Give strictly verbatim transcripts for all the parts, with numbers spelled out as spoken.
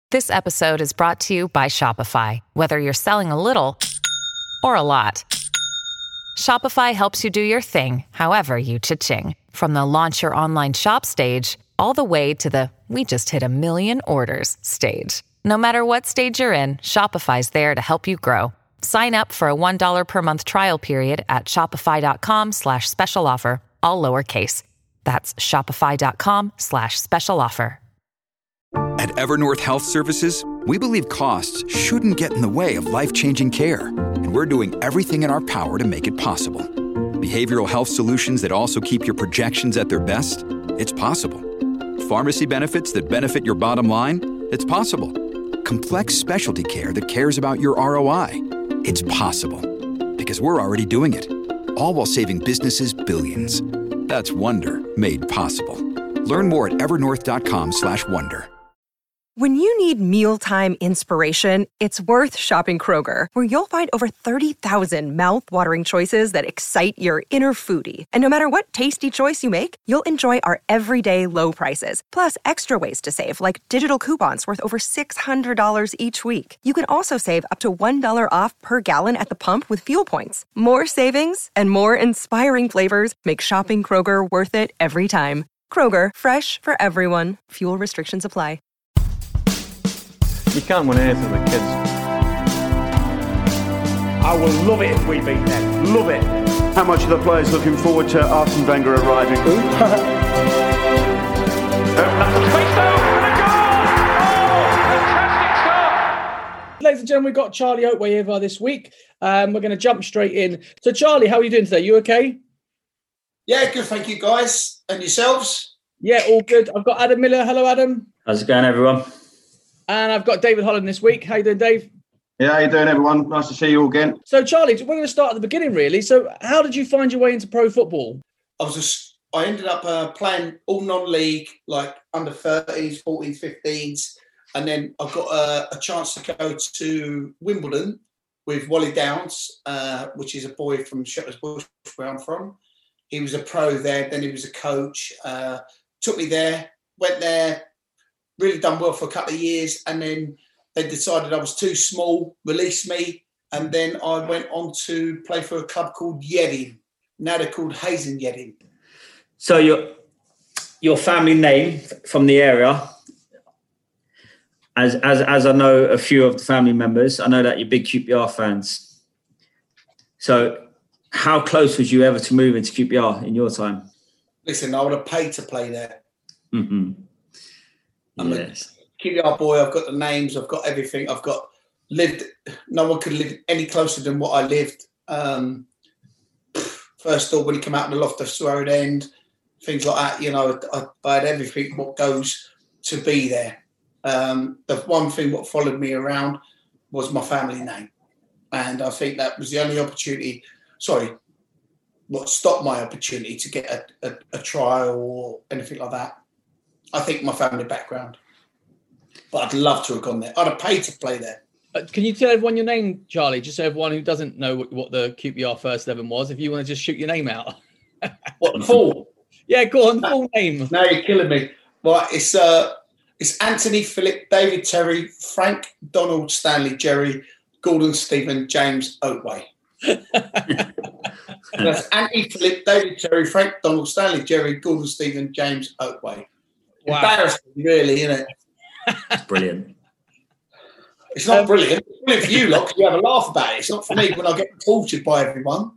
This episode is brought to you by Shopify. Whether you're selling a little or a lot, Shopify helps you do your thing, however you cha-ching. From the launch your online shop stage, all the way to the we just hit a million orders stage. No matter what stage you're in, Shopify's there to help you grow. Sign up for a one dollar per month trial period at shopify.com slash special offer, all lowercase. That's shopify.com slash special offer. At Evernorth Health Services, we believe costs shouldn't get in the way of life-changing care, and we're doing everything in our power to make it possible. Behavioral health solutions that also keep your projections at their best? It's possible. Pharmacy benefits that benefit your bottom line? It's possible. Complex specialty care that cares about your R O I? It's possible. Because we're already doing it. All while saving businesses billions. That's Wonder made possible. Learn more at evernorth.com slash wonder. When you need mealtime inspiration, it's worth shopping Kroger, where you'll find over thirty thousand mouth-watering choices that excite your inner foodie. And no matter what tasty choice you make, you'll enjoy our everyday low prices, plus extra ways to save, like digital coupons worth over six hundred dollars each week. You can also save up to one dollar off per gallon at the pump with fuel points. More savings and more inspiring flavors make shopping Kroger worth it every time. Kroger, fresh for everyone. Fuel restrictions apply. You can't win anything with kids. I will love it if we beat them. Love it. How much are the players looking forward to Arsene Wenger arriving? Open up the space though, and a goal! Oh, fantastic start! Ladies and gentlemen, we've got Charlie Oatway here this week. Um, we're going to jump straight in. So, Charlie, how are you doing today? You okay? Yeah, good. Thank you, guys. And yourselves? Yeah, all good. I've got Adam Miller. Hello, Adam. How's it going, everyone? And I've got David Holland this week. How you doing, Dave? Yeah, how you doing, everyone? Nice to see you all again. So, Charlie, we're going to start at the beginning, really. So, how did you find your way into pro football? I was just, I ended up uh, playing all non-league, like under thirteens, fourteens, fifteens. And then I got a, a chance to go to Wimbledon with Wally Downs, uh, which is a boy from Shepherd's Bush, where I'm from. He was a pro there, then he was a coach. Uh, took me there, went there, really done well for a couple of years, and then they decided I was too small, released me, and then I went on to play for a club called Yedding. Now they're called Hazen Yedding. So your your family name from the area, as as as I know a few of the family members, I know that you're big Q P R fans. So how close was you ever to moving to Q P R in your time? Listen, I would have paid to play there. Mm-hmm. I'm yes. a Q P R boy. I've got the names. I've got everything. I've got lived. No one could live any closer than what I lived. Um, first of all, when you come out of the Loftus Road end, things like that, you know, I, I had everything what goes to be there. Um, the one thing what followed me around was my family name. And I think that was the only opportunity, sorry, what stopped my opportunity to get a, a, a trial or anything like that. I think my family background. But I'd love to have gone there. I'd have paid to play there. Uh, can you tell everyone your name, Charlie? Just so everyone who doesn't know what, what the Q P R first eleven was, if you want to just shoot your name out. What, full? Yeah, go on, full name. No, you're killing me. Right, it's uh, it's Anthony, Philip, David, Terry, Frank, Donald, Stanley, Jerry, Gordon, Stephen, James, Oatway. That's Anthony, Philip, David, Terry, Frank, Donald, Stanley, Jerry, Gordon, Stephen, James, Oatway. Wow. Embarrassing, really, isn't it? It's brilliant. It's not um, brilliant. It's brilliant for you lot because you have a laugh about it. It's not for me when I get tortured by everyone.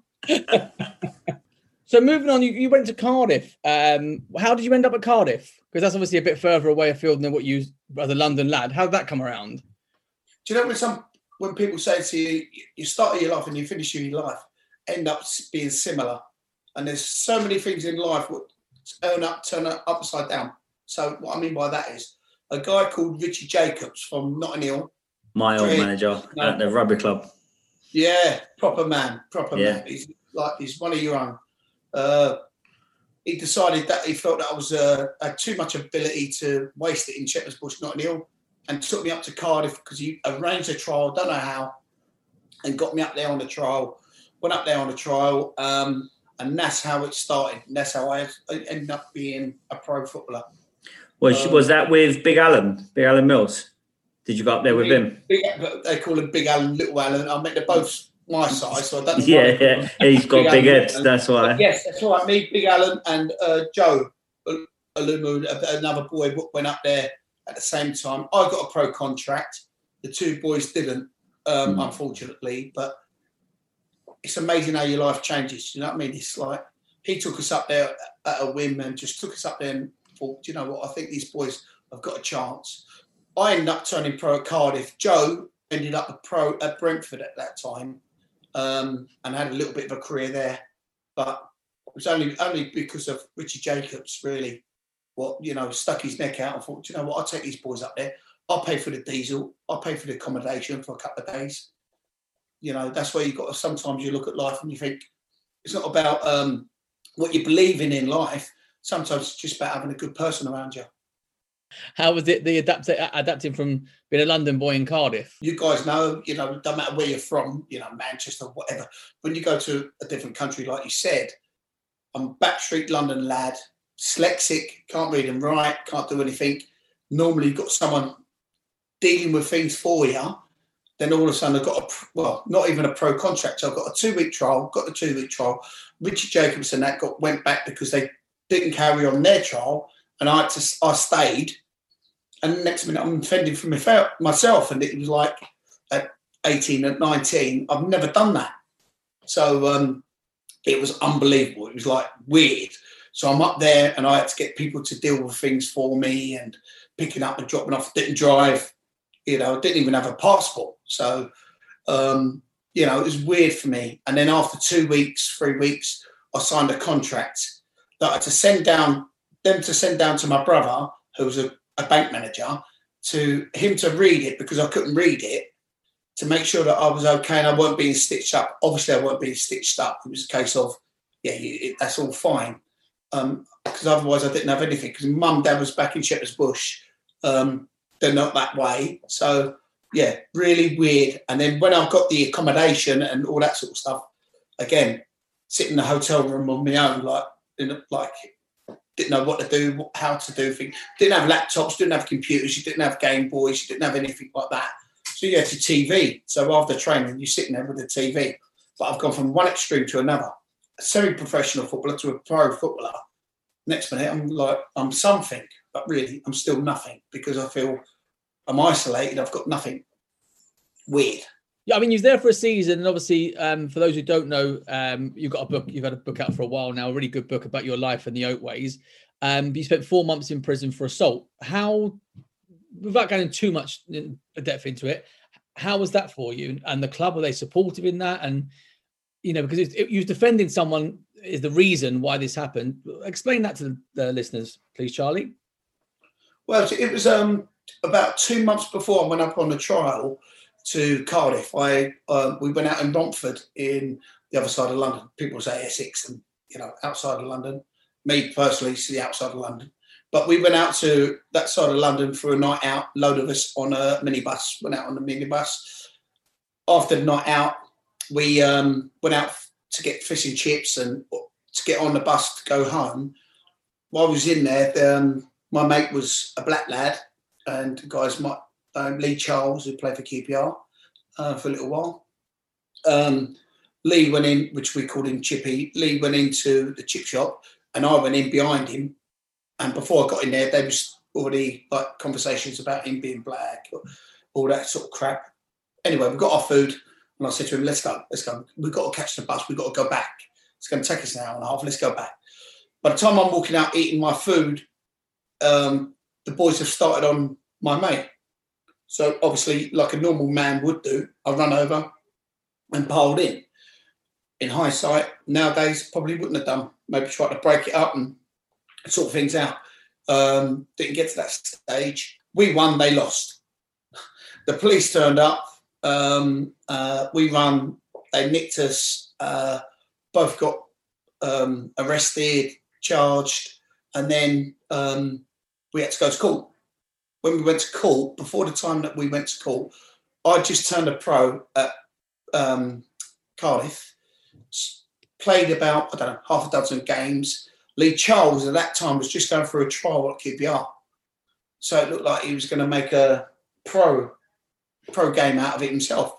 So moving on, you, you went to Cardiff. Um, how did you end up at Cardiff? Because that's obviously a bit further away afield than what you, as a London lad. How did that come around? Do you know when some when people say to you, you start your life and you finish your life, end up being similar, and there's so many things in life that turn up, turn up upside down. So what I mean by that is a guy called Richie Jacobs from Notting Hill. My old manager no, at the rugby club. Yeah, proper man, proper yeah. man. He's like he's one of your own. Uh, he decided that he felt that I was uh, had too much ability to waste it in Shepherd's Bush, Notting Hill, and took me up to Cardiff because he arranged a trial, don't know how, and got me up there on the trial. Went up there on the trial, um, and that's how it started. And that's how I ended up being a pro footballer. Was um, was that with Big Alan, Big Alan Mills? Did you go up there with big, him? Big, they call him Big Alan, Little Alan. I mean, they're both my size, so I don't know. Yeah, yeah. He's got big, big heads, that's why. But yes, that's right. Me, Big Alan, and uh, Joe Alumu, another boy, went up there at the same time. I got a pro contract. The two boys didn't, um, mm. unfortunately. But it's amazing how your life changes. You know what I mean? It's like he took us up there at a whim and just took us up there and thought, you know what? I think these boys have got a chance. I ended up turning pro at Cardiff. Joe ended up a pro at Brentford at that time, um, and had a little bit of a career there. But it was only only because of Richie Jacobs, really, what, you know, stuck his neck out and thought, you know what, I'll take these boys up there. I'll pay for the diesel. I'll pay for the accommodation for a couple of days. You know, that's where you've got to, sometimes you look at life and you think, it's not about um, what you believe in in life. Sometimes it's just about having a good person around you. How was it, the adapt- adapting from being a London boy in Cardiff? You guys know, you know, no matter where you're from, you know, Manchester, whatever. When you go to a different country, like you said, I'm backstreet London lad, dyslexic, can't read and write, can't do anything. Normally you've got someone dealing with things for you. Then all of a sudden I've got a, well, not even a pro contract. I've got a two-week trial, got the two-week trial. Richard Jacobs and that got went back because they didn't carry on their trial, and I had to, I stayed. And the next minute I'm fending for myself, and it was like at eighteen, at nineteen, I've never done that. So um, it was unbelievable. It was like weird. So I'm up there, and I had to get people to deal with things for me and picking up and dropping off. Didn't drive, you know, didn't even have a passport. So, um, you know, it was weird for me. And then after two weeks, three weeks, I signed a contract that I had to send down, them to send down to my brother, who was a a bank manager, to him to read it because I couldn't read it, to make sure that I was okay and I weren't being stitched up. Obviously, I weren't being stitched up. It was a case of, yeah, it, that's all fine. Um, because otherwise I didn't have anything. Because mum and dad was back in Shepherd's Bush. Um, they're not that way. So, yeah, really weird. And then when I got the accommodation and all that sort of stuff, again, sitting in the hotel room on my own, like, in, like, didn't know what to do, how to do things. Didn't have laptops, didn't have computers, you didn't have Game Boys, you didn't have anything like that. So you had to T V. So after training, you're sitting there with the T V. But I've gone from one extreme to another. A semi-professional footballer to a pro footballer. Next minute, I'm like, I'm something, but really, I'm still nothing because I feel I'm isolated. I've got nothing. Weird. Yeah, I mean, you was there for a season, and obviously, um, for those who don't know, um, you've got a book. You've had a book out for a while now, a really good book about your life and the Oatways. Um, you spent four months in prison for assault. How, without going too much in depth into it, how was that for you? And the club, were they supportive in that? And you know, because it, it, you was defending someone is the reason why this happened. Explain that to the, the listeners, please, Charlie. Well, it was um, about two months before I went up on the trial to Cardiff. I uh, we went out in Romford, in the other side of London. People say Essex, and you know, outside of London. Me personally, it's the outside of London. But we went out to that side of London for a night out. Load of us on a minibus. Went out on a minibus. After the night out, we um, went out to get fish and chips and to get on the bus to go home. While I was in there, um, my mate was a black lad, and the guys, my um, Lee Charles, who played for Q P R uh, for a little while. Um, Lee went in, which we called him Chippy. Lee went into the chip shop, and I went in behind him. And before I got in there, there was already like conversations about him being black, or all that sort of crap. Anyway, we got our food, and I said to him, "Let's go, let's go. We've got to catch the bus. We've got to go back. It's going to take us an hour and a half. Let's go back." By the time I'm walking out eating my food, um, the boys have started on my mate. So obviously, like a normal man would do, I run over and piled in. In hindsight, nowadays, probably wouldn't have done. Maybe tried to break it up and sort things out. Um, didn't get to that stage. We won, they lost. The police turned up. Um, uh, we won, they nicked us. Uh, both got um, arrested, charged, and then um, we had to go to court. When we went to court, before the time that we went to court, I just turned a pro at um, Cardiff, played about, I don't know, half a dozen games. Lee Charles at that time was just going through a trial at Q P R. So it looked like he was going to make a pro pro game out of it himself.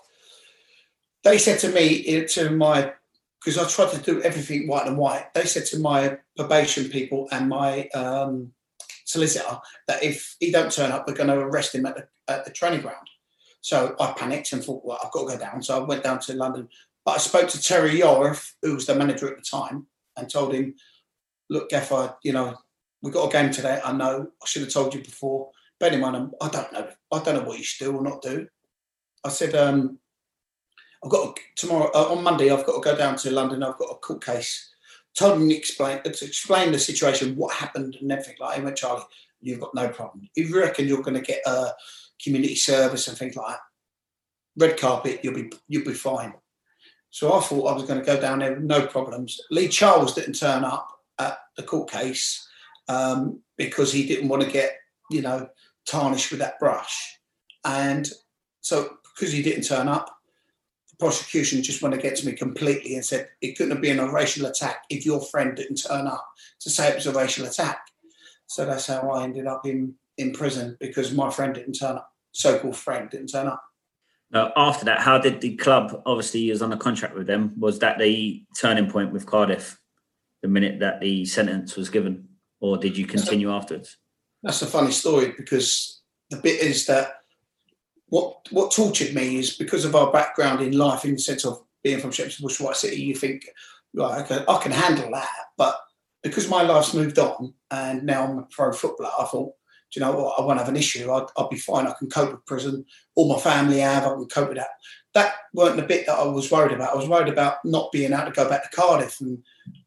They said to me, to my, because I tried to do everything white and white, they said to my probation people and my um, solicitor that if he don't turn up, we're going to arrest him at the, at the training ground. So I panicked and thought, well, I've got to go down. So I went down to London. But I spoke to Terry Yorf, who was the manager at the time, and told him, look, Gaffer, you know, we've got a game today. I know. I should have told you before. Bear in mind, I don't know. I don't know what you should do or not do. I said, um, I've got to, tomorrow, uh, on Monday, I've got to go down to London. I've got a court case. Told him to explain, to explain the situation, what happened and everything like that. He went, Charlie, you've got no problem. If you reckon you're going to get a community service and things like that, red carpet, you'll be you'll be fine. So I thought I was going to go down there with no problems. Lee Charles didn't turn up at the court case um, because he didn't want to get, you know, tarnished with that brush. And so because he didn't turn up, the prosecution just wanted to get to me completely and said it couldn't have been a racial attack if your friend didn't turn up to say it was a racial attack. So that's how I ended up in, in prison, because my friend didn't turn up, so-called friend didn't turn up. Now, after that, how did the club, obviously he was on a contract with them, was that the turning point with Cardiff, the minute that the sentence was given, or did you continue that's a, afterwards? That's a funny story, because the bit is that what what tortured me is because of our background in life, in the sense of being from Shepherd's Bush, White City, you think, right, okay, I can handle that. But because my life's moved on and now I'm a pro footballer, I thought, do you know what, I won't have an issue. I'd, I'll be fine. I can cope with prison. All my family have. I can cope with that. That weren't the bit that I was worried about. I was worried about not being able to go back to Cardiff. And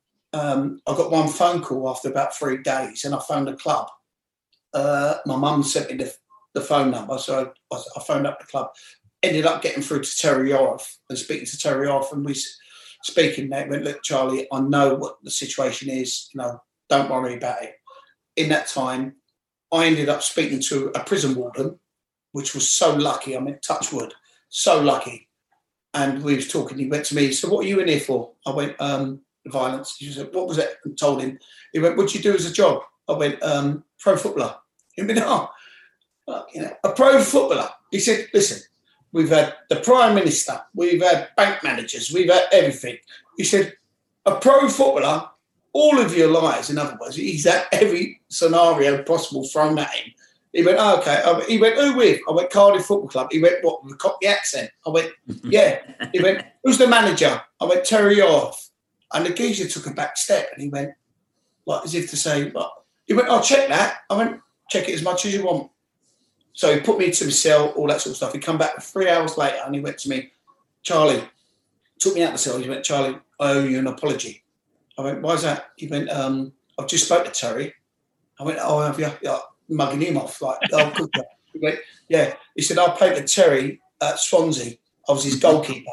um, I got one phone call after about three days and I phoned the club. Uh, my mum sent me the, the phone number, so I, I phoned up the club. Ended up getting through to Terry Orff and speaking to Terry Orff, and we speaking. They went, look, Charlie, I know what the situation is. You know, don't worry about it. In that time, I ended up speaking to a prison warden, which was so lucky. I mean, touch wood, so lucky. And we was talking. He went to me. So, what are you in here for? I went, um, violence. He said, what was it? And told him. He went, what do you do as a job? I went, um, pro footballer. He went, oh, you know, a pro footballer. He said, listen, we've had the Prime Minister, we've had bank managers, we've had everything. He said, a pro footballer, all of your lies, in other words, he's had every scenario possible thrown at him. He went, oh, okay. I went, he went, who with? I went, Cardiff Football Club. He went, what, with the Cockney accent? I went, yeah. He went, who's the manager? I went, Terry Orff. And the geezer took a back step and he went, like, as if to say, what? He went, I'll check that. I went, check it as much as you want. So he put me to my cell, all that sort of stuff. He come back three hours later and he went to me, Charlie, took me out the cell. He went, Charlie, I owe you an apology. I went, why is that? He went, um, I've just spoke to Terry. I went, oh, have you? Like, mugging him off. Like, oh, good. He went, yeah. He said, I played with Terry at Swansea. I was his goalkeeper.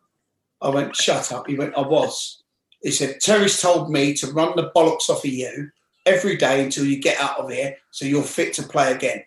I went, shut up. He went, I was. He said, Terry's told me to run the bollocks off of you every day until you get out of here so you're fit to play again.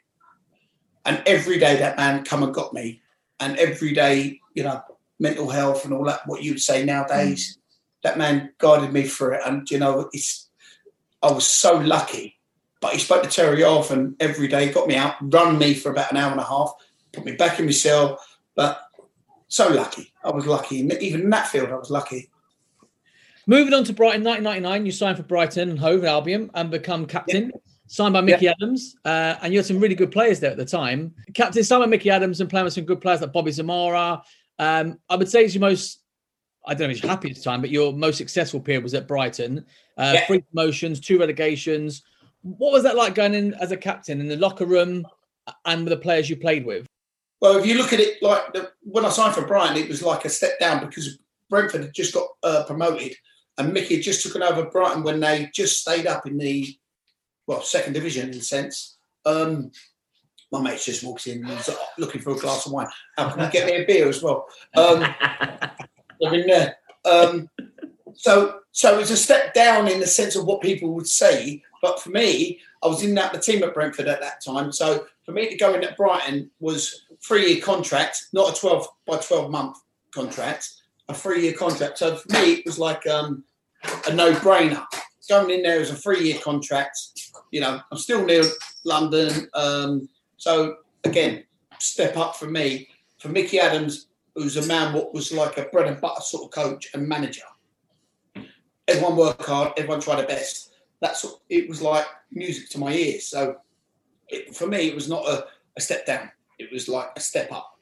And every day that man come and got me. And every day, you know, mental health and all that, what you would say nowadays, mm. that man guided me through it. And, you know, it's, I was so lucky. But he spoke to Terry off and every day got me out, run me for about an hour and a half, put me back in my cell. But so lucky. I was lucky. Even in that field, I was lucky. Moving on to Brighton, nineteen ninety-nine, you signed for Brighton and Hove Albion and become captain. Yeah. Signed by Mickey yeah. Adams, uh, and you had some really good players there at the time. Captain, signed by Mickey Adams and playing with some good players like Bobby Zamora. Um, I would say it's your most, I don't know if it's happy at the time, but your most successful period was at Brighton. Uh, yeah. Three promotions, two relegations. What was that like going in as a captain in the locker room and with the players you played with? Well, if you look at it, like the, when I signed for Brighton, it was like a step down because Brentford had just got uh, promoted and Mickey had just taken over Brighton when they just stayed up in the well, second division in a sense. Um, my mate just walks in and he's looking for a glass of wine. How can I get me a beer as well? Um, I'm in there. Um, so, so it's a step down in the sense of what people would say. But for me, I was in that the team at Brentford at that time. So for me to go in at Brighton was a three-year contract, not a twelve by twelve month contract, a three-year contract. So for me, it was like um, a no-brainer. Going in there as a three-year contract, you know, I'm still near London. Um, so, again, step up for me, for Mickey Adams, who's a man what was like a bread and butter sort of coach and manager. Everyone worked hard, everyone tried their best. That's what, it was like music to my ears. So it, for me, it was not a, a step down. It was like a step up.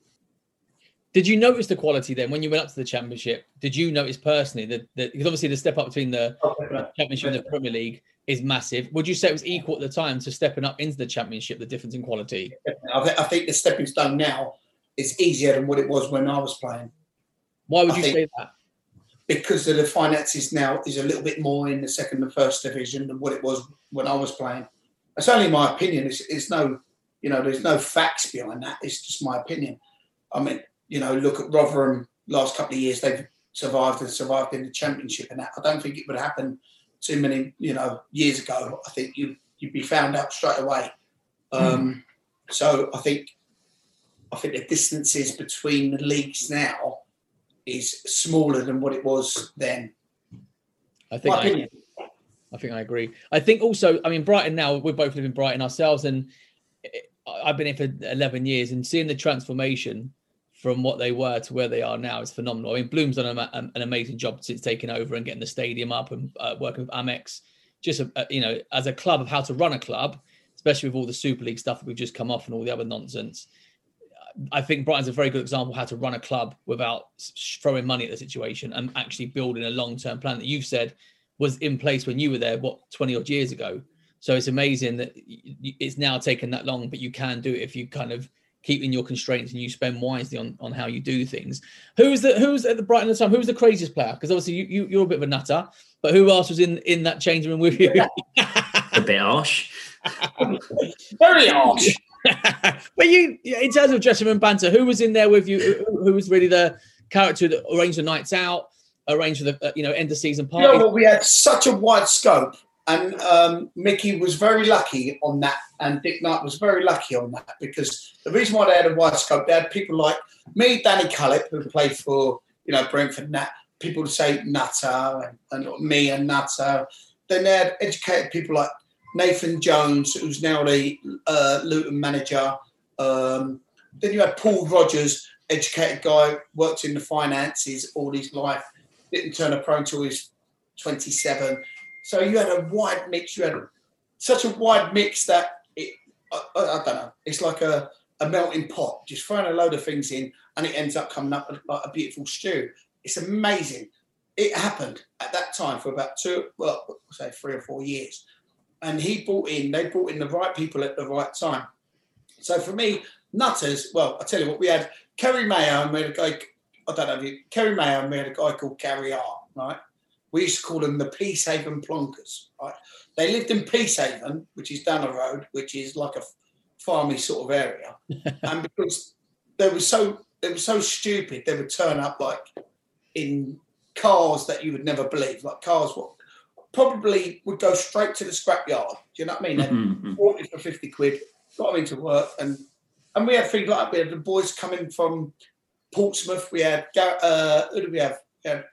Did you notice the quality then when you went up to the Championship? Did you notice personally that, that because obviously the step up between the Championship and the Premier League is massive. Would you say it was equal at the time to stepping up into the Championship, the difference in quality? I, th- I think the stepping stone now is easier than what it was when I was playing. Why would I you think say that? Because of the finances now is a little bit more in the second and first division than what it was when I was playing. That's only my opinion. It's, it's no, you know, there's no facts behind that. It's just my opinion. I mean, you know, look at Rotherham last couple of years, they've survived and survived in the Championship and that. I don't think it would happen too many, you know, years ago. I think you, you'd be found out straight away. Um, mm. So I think I think the distances between the leagues now is smaller than what it was then. I think my I, opinion. I think I agree. I think also, I mean, Brighton now, we both live in Brighton ourselves, and I've been here for eleven years, and seeing the transformation from what they were to where they are now is phenomenal. I mean, Bloom's done a, an amazing job since taking over and getting the stadium up and uh, working with Amex. Just, a, you know, as a club of how to run a club, especially with all the Super League stuff that we've just come off and all the other nonsense. I think Brighton's a very good example of how to run a club without throwing money at the situation and actually building a long-term plan that you've said was in place when you were there, what, twenty odd years ago. So it's amazing that it's now taken that long, but you can do it if you kind of keep in your constraints and you spend wisely on, on how you do things. Who's the who's at the Brighton at the time? Who's the craziest player? Because obviously you, you you're a bit of a nutter, but who else was in, in that changing room with you? A bit harsh. Very harsh. But you, in terms of dressing room banter, who was in there with you? Who, who was really the character that arranged the nights out, arranged for the uh, you know end of season party? You know what? We had such a wide scope. And um, Mickey was very lucky on that, and Dick Knight was very lucky on that, because the reason why they had a wide scope, they had people like me, Danny Cullip, who played for, you know, Brentford, and that. People would say Nutter, and, and me and Nutter. Then they had educated people like Nathan Jones, who's now the uh, Luton manager. Um, then you had Paul Rogers, educated guy, worked in the finances all his life, didn't turn a pro until he was twenty-seven. So you had a wide mix. You had such a wide mix that it, I, I, I don't know. It's like a, a melting pot, just throwing a load of things in, and it ends up coming up like a beautiful stew. It's amazing. It happened at that time for about two, well, say three or four years, and he brought in. They brought in the right people at the right time. So for me, Nutters. Well, I tell you what, we had Kerry Mayo, and we had a guy. I don't know if you Kerry Mayo, and we had a guy called Gary R. Right. We used to call them the Peacehaven Plonkers. Right? They lived in Peacehaven, which is down the road, which is like a farmy sort of area. And because they were so they were so stupid, they would turn up like in cars that you would never believe, like cars what probably would go straight to the scrapyard. Do you know what I mean? Mm-hmm. forty for fifty quid, got them into work, and and we had things like we had the boys coming from Portsmouth. We had uh, who did we have? We had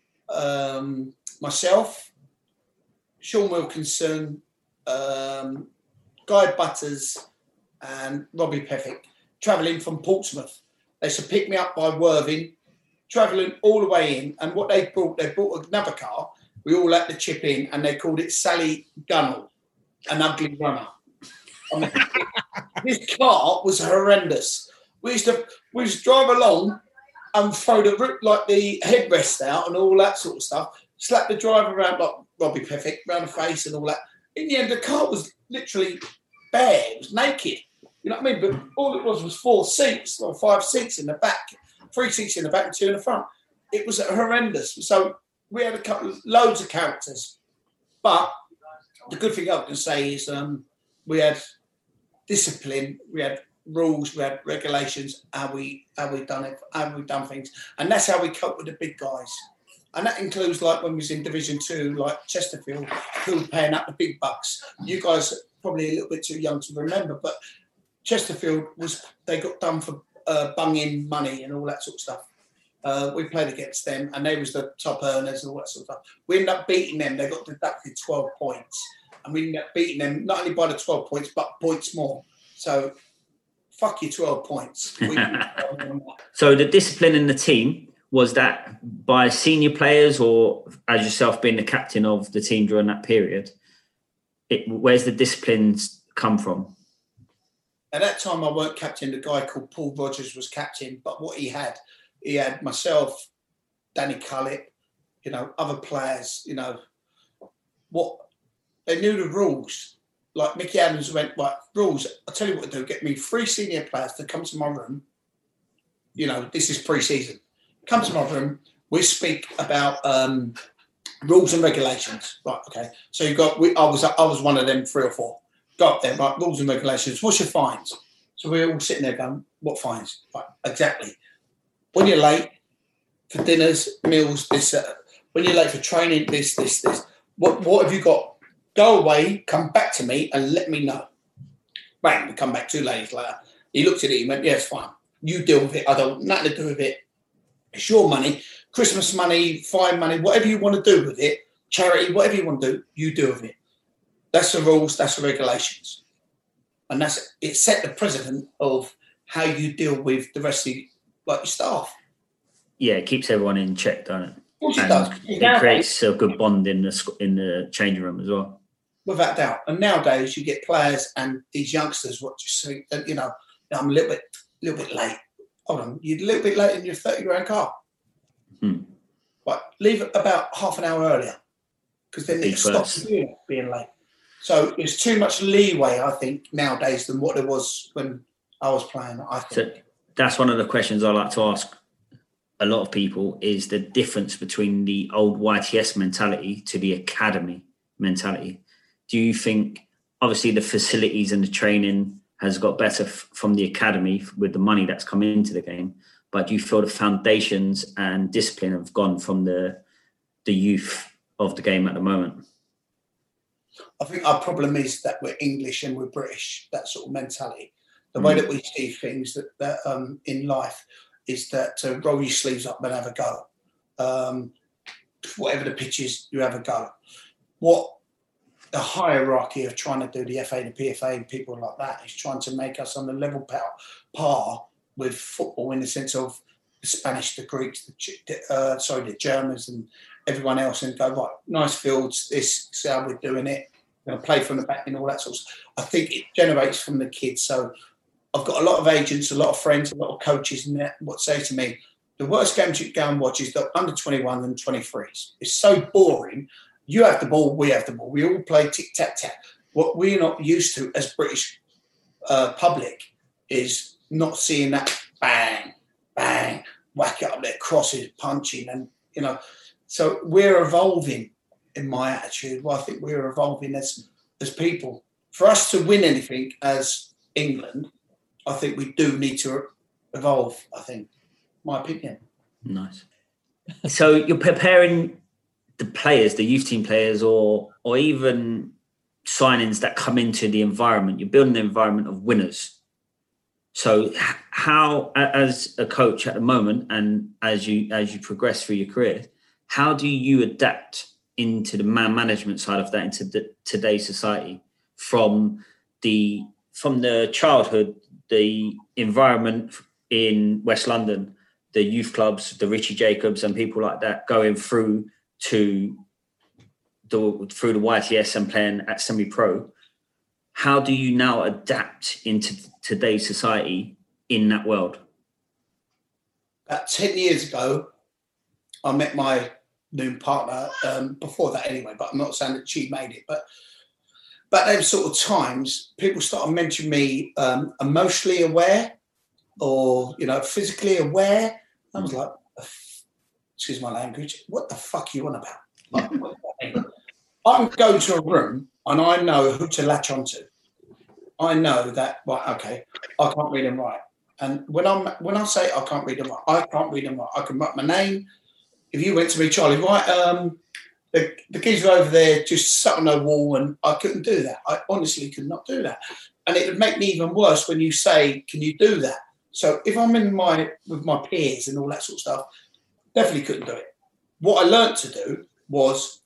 Um, myself, Sean Wilkinson, um, Guy Butters, and Robbie Pethick travelling from Portsmouth. They should pick me up by Worthing, travelling all the way in. And what they brought, they brought another car. We all had to chip in, and they called it Sally Gunnell, an ugly runner. I mean, this car was horrendous. We used to we used to drive along and throw the like the headrest out and all that sort of stuff. Slap the driver around like Robbie Pethick, around the face and all that. In the end, the car was literally bare. It was naked. You know what I mean? But all it was was four seats or five seats in the back, three seats in the back and two in the front. It was horrendous. So we had a couple, loads of characters. But the good thing I can say is um, we had discipline. We had rules, we had regulations, how we how we done it, how we done things, and that's how we cope with the big guys. And that includes like when we was in Division Two, like Chesterfield, who were paying up the big bucks. You guys are probably a little bit too young to remember, but Chesterfield was they got done for uh, bunging money and all that sort of stuff. Uh, we played against them, and they was the top earners and all that sort of stuff. We ended up beating them. They got deducted twelve points, and we ended up beating them not only by the twelve points, but points more. So fuck your twelve points. So the discipline in the team, was that by senior players or as yourself being the captain of the team during that period? It, where's the disciplines come from? At that time, I weren't captain. A guy called Paul Rogers was captain. But what he had, he had myself, Danny Cullip, you know, other players, you know, what they knew the rules. Like Mickey Adams went, right, rules, I'll tell you what to do. Get me three senior players to come to my room. You know, this is pre-season. Come to my room. We speak about um, rules and regulations. Right, okay. So you got, we, I was I was one of them three or four. Got up there, right, rules and regulations. What's your fines? So we're all sitting there going, what fines? Right, exactly. When you're late for dinners, meals, this, uh, when you're late for training, this, this, this. What, what have you got? Go away, come back to me and let me know. Bang, we come back two days later. He looked at it, he went, yeah, it's fine. You deal with it. I don't want nothing to do with it. It's your money, Christmas money, fine money, whatever you want to do with it, charity, whatever you want to do, you do with it. That's the rules, that's the regulations. And that's it set the precedent of how you deal with the rest of your, like your staff. Yeah, it keeps everyone in check, doesn't it? Of course it and does. It creates a good bond in the in the changing room as well. Without doubt. And nowadays you get players and these youngsters, what you see, you know, I'm a little bit, little bit late. Hold on, you're a little bit late in your thirty grand car. Hmm. But leave it about half an hour earlier because then they stop you being late. So there's too much leeway, I think, nowadays than what there was when I was playing, I think. So that's one of the questions I like to ask a lot of people is the difference between the old Y T S mentality to the academy mentality. Do you think, obviously, the facilities and the training has got better f- from the academy with the money that's come into the game, but do you feel the foundations and discipline have gone from the the youth of the game at the moment? I think our problem is that we're English and we're British, that sort of mentality. The mm. way that we see things that, that um, in life is that uh, roll your sleeves up and have a go. Um, whatever the pitch is, you have a go. What the hierarchy of trying to do the F A, the P F A, and people like that is trying to make us on the level par, par with football in the sense of the Spanish, the Greeks, the, uh, sorry, the Germans and everyone else, and go, right, nice fields, this is how we're doing it. We're going to play from the back and all that sort of stuff. I think it generates from the kids. So I've got a lot of agents, a lot of friends, a lot of coaches and that what say to me, the worst games you go and watch is the under twenty-one and twenty-threes. It's so boring. You have the ball, we have the ball. We all play tic-tac-tac. What we're not used to as British uh, public is not seeing that bang, bang, whack it up there, crosses, punching. And, you know, so we're evolving in my attitude. Well, I think we're evolving as as people. For us to win anything as England, I think we do need to evolve, I think. My opinion. Nice. So you're preparing the players, the youth team players, or or even signings that come into the environment. You're building an environment of winners. So how, as a coach at the moment, and as you as you progress through your career, how do you adapt into the man management side of that into the, today's society, from the from the childhood, the environment in West London, the youth clubs, the Richie Jacobs and people like that, going through to the through the Y T S and playing at semi-pro? How do you now adapt into today's society in that world? About ten years ago, I met my new partner, um, before that anyway, but I'm not saying that she made it, but but those sort of times, people started mentioning me um, emotionally aware or, you know, physically aware. I was like, excuse my language, what the fuck are you on about? Like, what I can go to a room and I know who to latch onto. I know that, right, okay, I can't read and write. And when I'm when I say I can't read and write, I can't read and write. I can write my name. If you went to me, Charlie, right, um, the, the kids were over there just sat on a wall and I couldn't do that. I honestly could not do that. And it would make me even worse when you say, can you do that? So if I'm in my with my peers and all that sort of stuff, definitely couldn't do it. What I learned to do was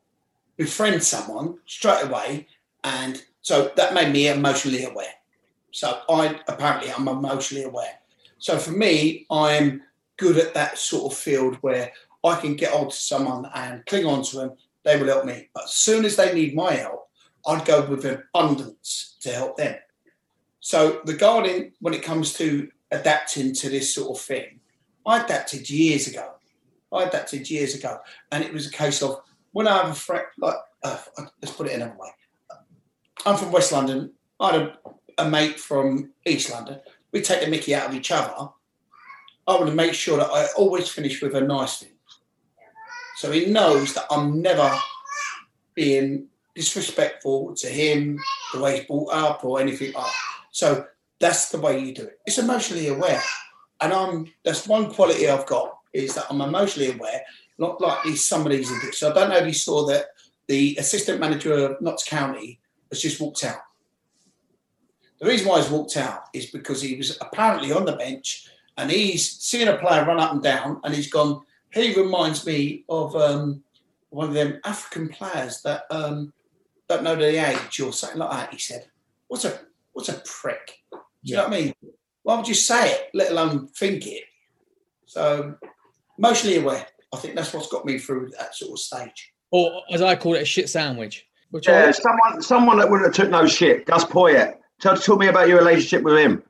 befriend someone straight away. And so that made me emotionally aware. So I apparently I'm emotionally aware. So for me, I'm good at that sort of field where I can get on to someone and cling on to them. They will help me. But as soon as they need my help, I'd go with abundance to help them. So regarding when it comes to adapting to this sort of thing, I adapted years ago. I adapted years ago. And it was a case of when I have a friend, like, uh, let's put it another way. I'm from West London. I had a, a mate from East London. We take the mickey out of each other. I want to make sure that I always finish with a nice thing. So he knows that I'm never being disrespectful to him, the way he's brought up or anything like that. So that's the way you do it. It's emotionally aware. And I'm that's one quality I've got is that I'm emotionally aware, not like these some of these idiots. So I don't know if you saw that the assistant manager of Notts County has just walked out. The reason why he's walked out is because he was apparently on the bench and he's seen a player run up and down and he's gone, he reminds me of um, one of them African players that um, don't know the age or something like that, he said. What's a what's a prick? Do you know what I mean? Why would you say it, let alone think it? So, emotionally aware. I think that's what's got me through that sort of stage. Or, as I call it, a shit sandwich. Which yeah, I... someone someone that wouldn't have took no shit. Gus Poyet. Tell, tell me about your relationship with him.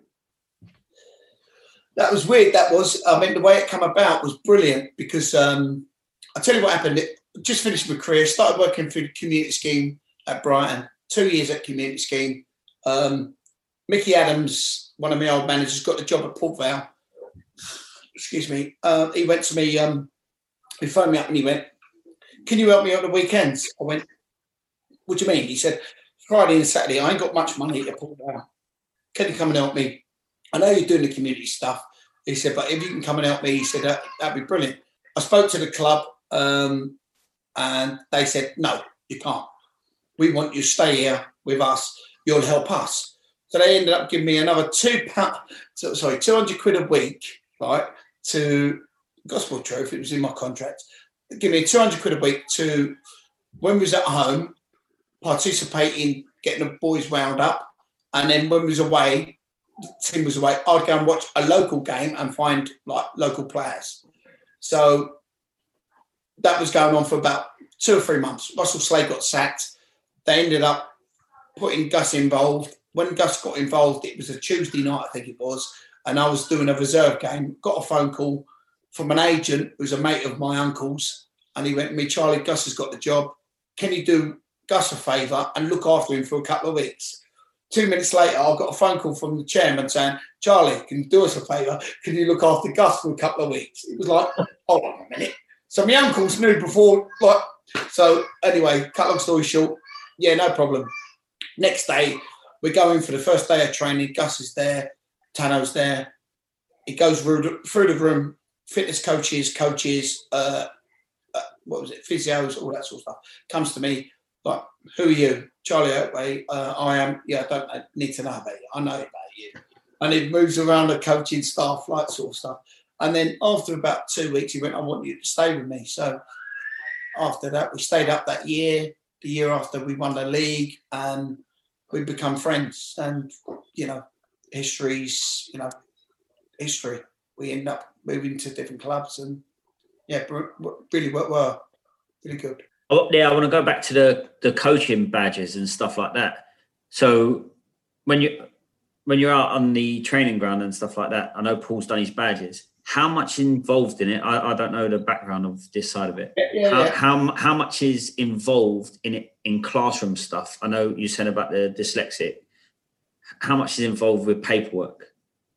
That was weird. That was, I mean, the way it came about was brilliant because um, I'll tell you what happened. It, just finished my career, started working for the community scheme at Brighton, two years at community scheme. Um, Mickey Adams, one of my old managers, got the job at Port Vale. Excuse me. Uh, he went to me, um, he phoned me up and he went, can you help me on the weekends? I went, what do you mean? He said, Friday and Saturday, I ain't got much money to Port Vale. Can you come and help me? I know you're doing the community stuff. He said, but if you can come and help me, he said, that, that'd be brilliant. I spoke to the club um, and they said, no, you can't. We want you to stay here with us. You'll help us. So they ended up giving me another two pound, sorry, two hundred quid a week, right, to gospel truth. It was in my contract. They give me two hundred quid a week to, when we was at home, participate in getting the boys wound up. And then when we was away, the team was away, I'd go and watch a local game and find like local players. So that was going on for about two or three months. Russell Slade got sacked. They ended up putting Gus involved. When Gus got involved, it was a Tuesday night, I think it was, and I was doing a reserve game. Got a phone call from an agent who's a mate of my uncle's, and he went to me, Charlie, Gus has got the job. Can you do Gus a favour and look after him for a couple of weeks? Two minutes later, I got a phone call from the chairman saying, Charlie, can you do us a favour? Can you look after Gus for a couple of weeks? It was like, hold on a minute. So my uncles knew before, like, so anyway, cut long story short, yeah, no problem. Next day, we're going for the first day of training. Gus is there, Tano's there. He goes through the, through the room, fitness coaches, coaches, uh, uh, what was it, physios, all that sort of stuff. Comes to me, like, who are you? Charlie Oakway, uh, I am, yeah, I don't know, need to know about you. I know about you. And he moves around the coaching staff, like sort of stuff. And then after about two weeks, he went, I want you to stay with me. So after that, we stayed up that year. The year after, we won the league and we become friends. And, you know, history's, you know, history. We end up moving to different clubs and, yeah, really worked well. Really good. Oh, yeah, I want to go back to the, the coaching badges and stuff like that. So when you when you're out on the training ground and stuff like that, I know Paul's done his badges. How much involved in it? I, I don't know the background of this side of it. Yeah, yeah, how, yeah. how how much is involved in it in classroom stuff? I know you said about the dyslexic. How much is involved with paperwork?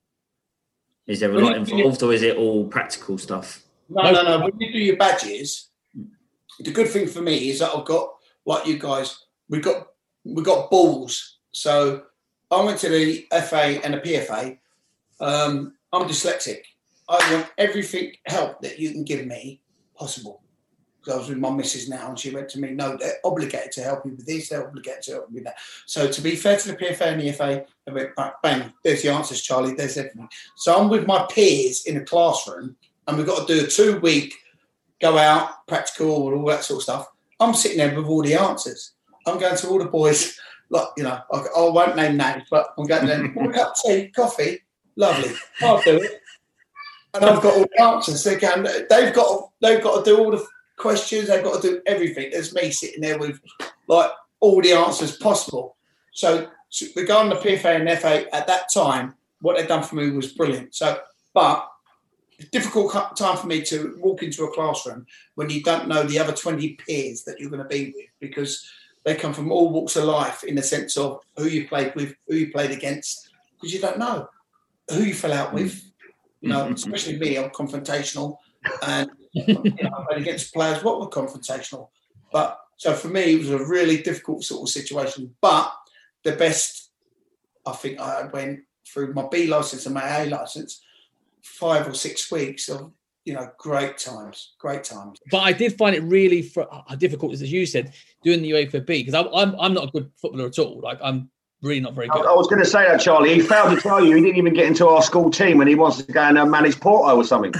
Is there a When lot you- involved, or is it all practical stuff? No, no, no. When you do your badges, the good thing for me is that I've got, like you guys, we got we got balls. So I went to the F A and the P F A. Um, I'm dyslexic. I want everything help that you can give me possible. Because I was with my missus now and she went to me, no, they're obligated to help you with this, they're obligated to help you with that. So to be fair to the P F A and the F A, they went, bang, there's the answers, Charlie, there's everything. So I'm with my peers in a classroom and we've got to do a two-week go out, practical and all that sort of stuff. I'm sitting there with all the answers. I'm going to all the boys, like, you know, I, I won't name names, but I'm going to them, a cup of tea, coffee, lovely, I'll do it. And I've got all the answers. They can, they've got, they've got to do all the questions. They've got to do everything. There's me sitting there with like all the answers possible. So, so regarding the P F A and F A at that time, what they'd done for me was brilliant. So, but it's a difficult time for me to walk into a classroom when you don't know the other twenty peers that you're going to be with, because they come from all walks of life in the sense of who you played with, who you played against, because you don't know who you fell out with. You know, especially me, I'm confrontational, and you know, I played against players what were confrontational. But so for me, it was a really difficult sort of situation. But the best, I think, I went through my B license and my A license, five or six weeks of, you know, great times, great times. But I did find it really fr- difficult, as you said, doing the UEFA B, because I'm, I'm I'm not a good footballer at all. Like, I'm really not very good. I, I was going to say that, Charlie. He failed to tell you he didn't even get into our school team when he wants to go and uh, manage Porto or something.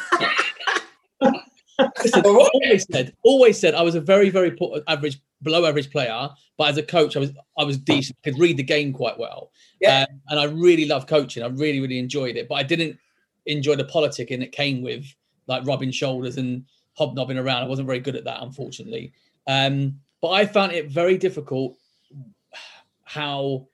Listen, always said, always said I was a very, very poor, average, below average player, but as a coach, I was I was decent. Could read the game quite well, yeah. Um, and I really loved coaching. I really, really enjoyed it, but I didn't enjoy the politicking that came with like rubbing shoulders and hobnobbing around. I wasn't very good at that, unfortunately. Um, but I found it very difficult how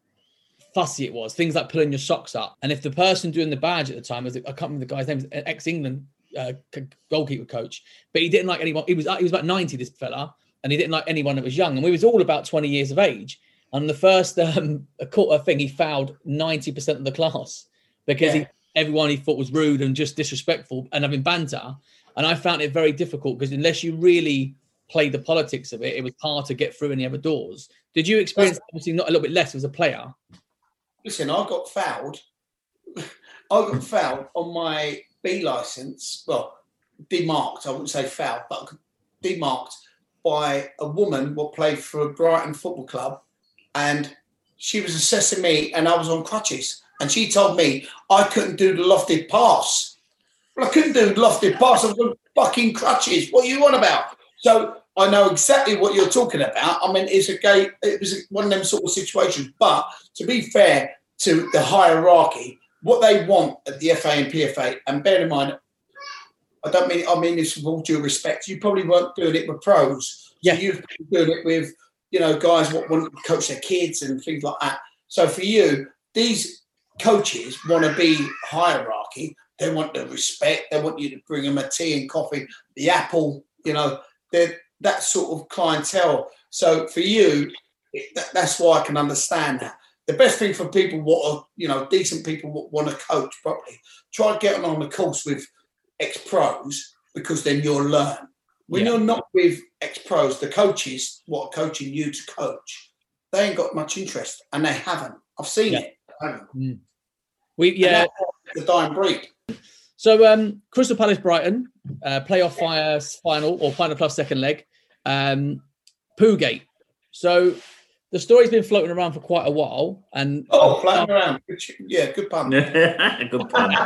fussy it was. Things like pulling your socks up, and if the person doing the badge at the time was, I can't remember the guy's name, was an ex-England uh, goalkeeper coach, but he didn't like anyone. He was he was about ninety, this fella, and he didn't like anyone that was young. And we was all about twenty years of age. And the first um, quarter thing, he fouled ninety percent of the class because yeah. he, everyone he thought was rude and just disrespectful and having banter. And I found it very difficult because unless you really played the politics of it, it was hard to get through any other doors. Did you experience obviously not a little bit less as a player? Listen, I got fouled. I got fouled on my B license. Well, demarked. I wouldn't say fouled, but demarked by a woman what played for Brighton Football Club, and she was assessing me, and I was on crutches, and she told me I couldn't do the lofted pass. Well, I couldn't do the lofted pass. I was on fucking crutches. What are you on about? So I know exactly what you're talking about. I mean, it's a gay, it was one of them sort of situations. But to be fair to the hierarchy, what they want at the F A and P F A, and bear in mind, I don't mean, I mean this with all due respect, you probably weren't doing it with pros. Yeah. So you've been doing it with, you know, guys what want to coach their kids and things like that. So for you, these coaches want to be hierarchy. They want the respect. They want you to bring them a tea and coffee, the apple, you know, they're that sort of clientele. So for you, that, that's why I can understand that. The best thing for people what are, you know, decent people what want to coach properly, try getting on the course with ex-pros, because then you'll learn. When yeah. you're not with ex-pros, the coaches what are coaching you to coach, they ain't got much interest, and they haven't. I've seen yeah. it. I haven't. Mm. We yeah, the dying breed. So um, Crystal Palace Brighton uh, playoff fire final or final plus second leg, um, Poogate. So the story's been floating around for quite a while, and oh, uh, floating around. Yeah, good pun. Good pun.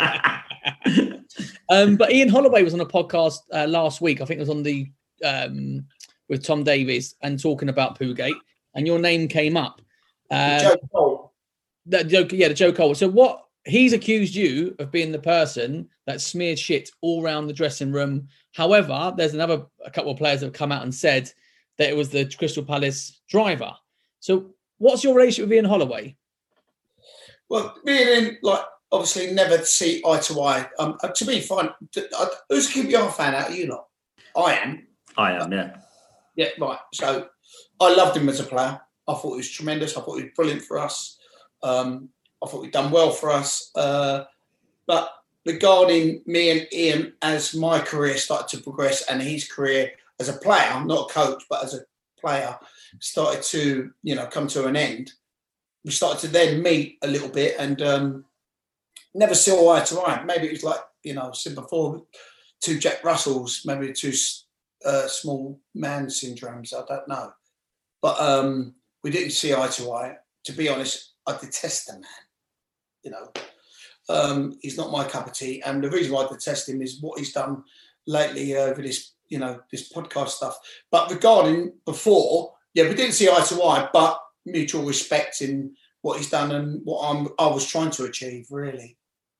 um, but Ian Holloway was on a podcast uh, last week. I think it was on the um, with Tom Davies and talking about Poogate, and your name came up. Um, Joe Cole. The Joe, yeah, the Joe Cole. So what? He's accused you of being the person that smeared shit all around the dressing room. However, there's another a couple of players that have come out and said that it was the Crystal Palace driver. So what's your relationship with Ian Holloway? Well, me and him, like, obviously never see eye to eye. Um, to be fine, who's a Q P R fan out of you lot? I am. I am, yeah. Yeah, right. So I loved him as a player. I thought he was tremendous. I thought he was brilliant for us. Um, I thought we'd done well for us. Uh, but regarding me and Ian, as my career started to progress and his career as a player, not a coach, but as a player, started to, you know, come to an end, we started to then meet a little bit and um, never saw eye to eye. Maybe it was like, you know, I said before, two Jack Russells, maybe two uh, small man syndromes, I don't know. But um, we didn't see eye to eye. To be honest, I detest the man. You know, um, he's not my cup of tea. And the reason why I detest him is what he's done lately over this, you know, this podcast stuff. But regarding before, yeah, we didn't see eye to eye, but mutual respect in what he's done and what I'm, I was trying to achieve, really.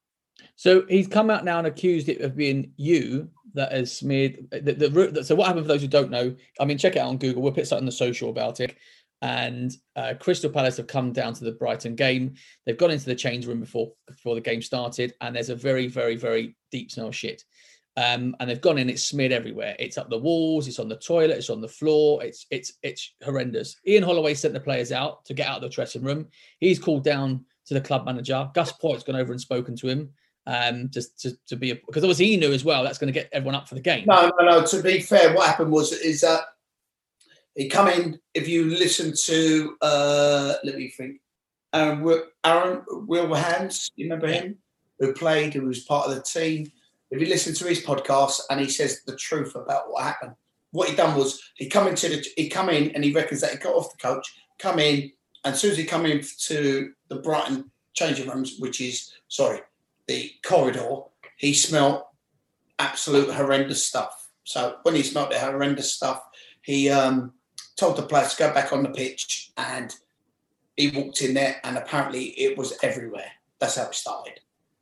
So he's come out now and accused it of being you that has smeared the, the, the so what happened for those who don't know, I mean, check it out on Google. We'll put something on the social about it. And uh, Crystal Palace have come down to the Brighton game. They've gone into the change room before before the game started, and there's a very, very, very deep smell of shit. Um, and they've gone in, it's smeared everywhere. It's up the walls, it's on the toilet, it's on the floor. It's it's it's horrendous. Ian Holloway sent the players out to get out of the dressing room. He's called down to the club manager. Gus Poyet's gone over and spoken to him. Um, just to, to be, because obviously he knew as well that's going to get everyone up for the game. No, no, no. To be fair, what happened was is that he come in. If you listen to, uh, let me think, Aaron, Aaron Wilberhans, you remember him, who played, who was part of the team. If you listen to his podcast, and he says the truth about what happened, what he done was he come into the, he come in, and he reckons that he got off the coach, come in, and as soon as he come in to the Brighton changing rooms, which is sorry. the corridor, he smelled absolute horrendous stuff. So when he smelled the horrendous stuff, he um, told the players to go back on the pitch, and he walked in there, and apparently it was everywhere. That's how it started.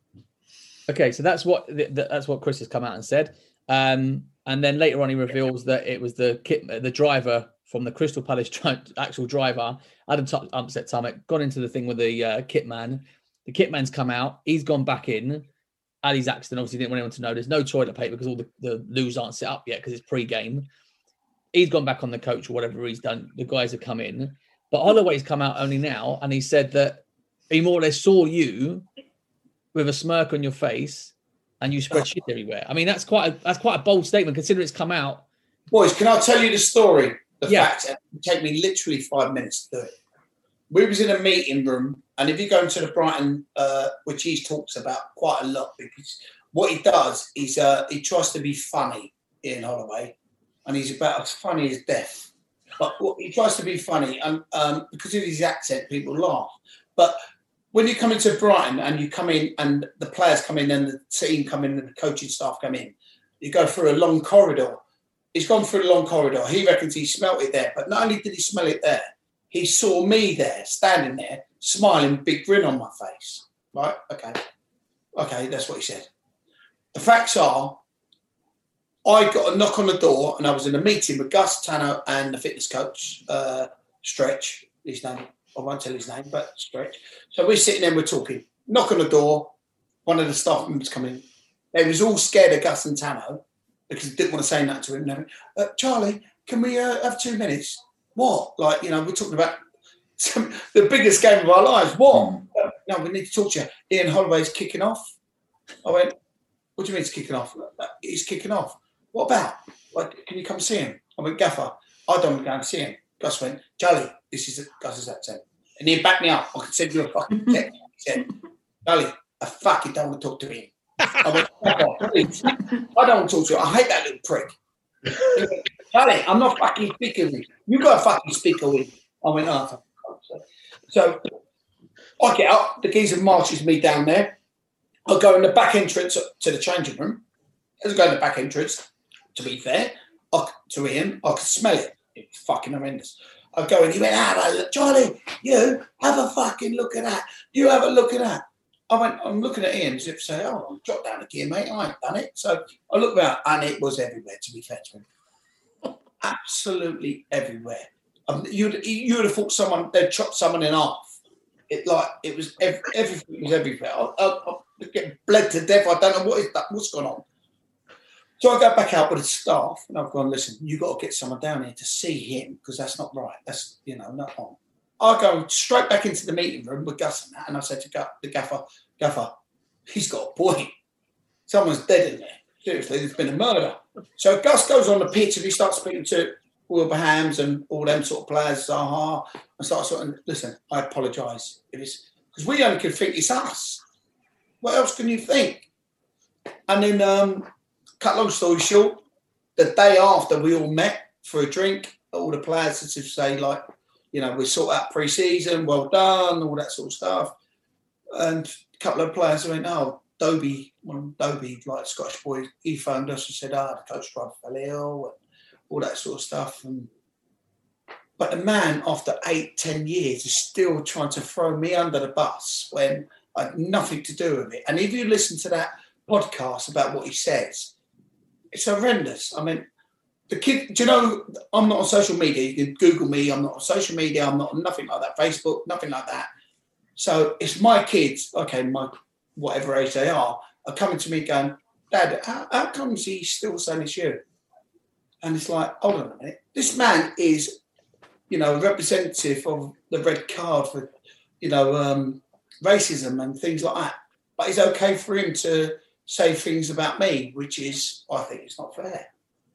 Okay, so that's what the, the, that's what Chris has come out and said. Um, and then later on, he reveals that it was the kit, the driver from the Crystal Palace tri- actual driver, Adam T- Upset Tummock, gone into the thing with the uh, kit man. The kit man's come out. He's gone back in. Ali's accident obviously didn't want anyone to know. There's no toilet paper because all the, the loos aren't set up yet because it's pre-game. He's gone back on the coach or whatever he's done. The guys have come in. But Holloway's come out only now, and he said that he more or less saw you with a smirk on your face and you spread shit everywhere. I mean, that's quite a, that's quite a bold statement considering it's come out. Boys, can I tell you the story? The yeah. facts. It would take me literally five minutes to do it. We was in a meeting room, and if you go into the Brighton, uh, which he talks about quite a lot, because what he does is uh, he tries to be funny, Ian Holloway, and he's about as funny as death. But he tries to be funny, and um, because of his accent, people laugh. But when you come into Brighton and you come in, and the players come in, and the team come in, and the coaching staff come in, you go through a long corridor. He's gone through a long corridor. He reckons he smelt it there, but not only did he smell it there, he saw me there, standing there, smiling, big grin on my face. Right? Okay. Okay, that's what he said. The facts are, I got a knock on the door, and I was in a meeting with Gus, Tanner, and the fitness coach, uh, Stretch, his name. I won't tell his name, but Stretch. So we're sitting there, we're talking. Knock on the door. One of the staff members come in. They was all scared of Gus and Tanner because they didn't want to say that to him. They went, uh, Charlie, can we uh, have two minutes? What? Like, you know, we're talking about some, the biggest game of our lives. What? Mm. Uh, no, we need to talk to you. Ian Holloway's kicking off. I went, what do you mean he's kicking off? He's kicking off. What about? Like, can you come see him? I went, Gaffer, I don't want to go and see him. Gus went, Charlie, this is Gus's accent. And he backed me up. I could send you a fucking text. He said, Charlie, I fucking don't want to talk to him. I went, Gaffer, please. I don't want to talk to him. I hate that little prick. He went, Charlie, I'm not fucking speaking with you. You got to fucking speak with him. I went, oh, so I get up. The geezer marches me down there. I go in the back entrance to the changing room. As I go in the back entrance, to be fair, I, to him, I could smell it. It was fucking horrendous. I go in, he went, ah, Charlie, you have a fucking look at that. You have a look at that. I went, I'm looking at Ian as if to say, oh, drop down again, mate. I ain't done it. So I looked around, and it was everywhere, to be fair to him. Absolutely everywhere. Um, you'd, you would have thought someone, they'd chopped someone in half. It like, it was, every, everything was everywhere. I, I, I get bled to death. I don't know what is that, what's going on. So I go back out with the staff, and I've gone, listen, you've got to get someone down here to see him, because that's not right. That's, you know, not on. I go straight back into the meeting room with Gus and that, and I said to the gaffer, Gaffer, he's got a point. Someone's dead in there. Seriously, there's been a murder. So Gus goes on the pitch, and he starts speaking to Wilberhams and all them sort of players, Zaha, and starts sort of, listen, I apologise. Because we only can think it's us. What else can you think? And then, um, cut long story short, the day after we all met for a drink, all the players, as if say, like, you know, we sort out pre-season, well done, all that sort of stuff. And a couple of players went, oh, Dobie, one Dobie, like Scottish boy, he phoned us and said, ah, oh, the coach tried to fell ill, and all that sort of stuff. And But the man, after eight, ten years, is still trying to throw me under the bus when I had nothing to do with it. And if you listen to that podcast about what he says, it's horrendous. I mean, the kid, do you know, I'm not on social media. You can Google me. I'm not on social media. I'm not on nothing like that. Facebook, nothing like that. So it's my kids, okay, my whatever age they are, are coming to me going, Dad, how, how come he's still saying it's you? And it's like, hold on a minute. This man is, you know, representative of the red card for, you know, um, racism and things like that. But it's okay for him to say things about me, which is, I think, it's not fair.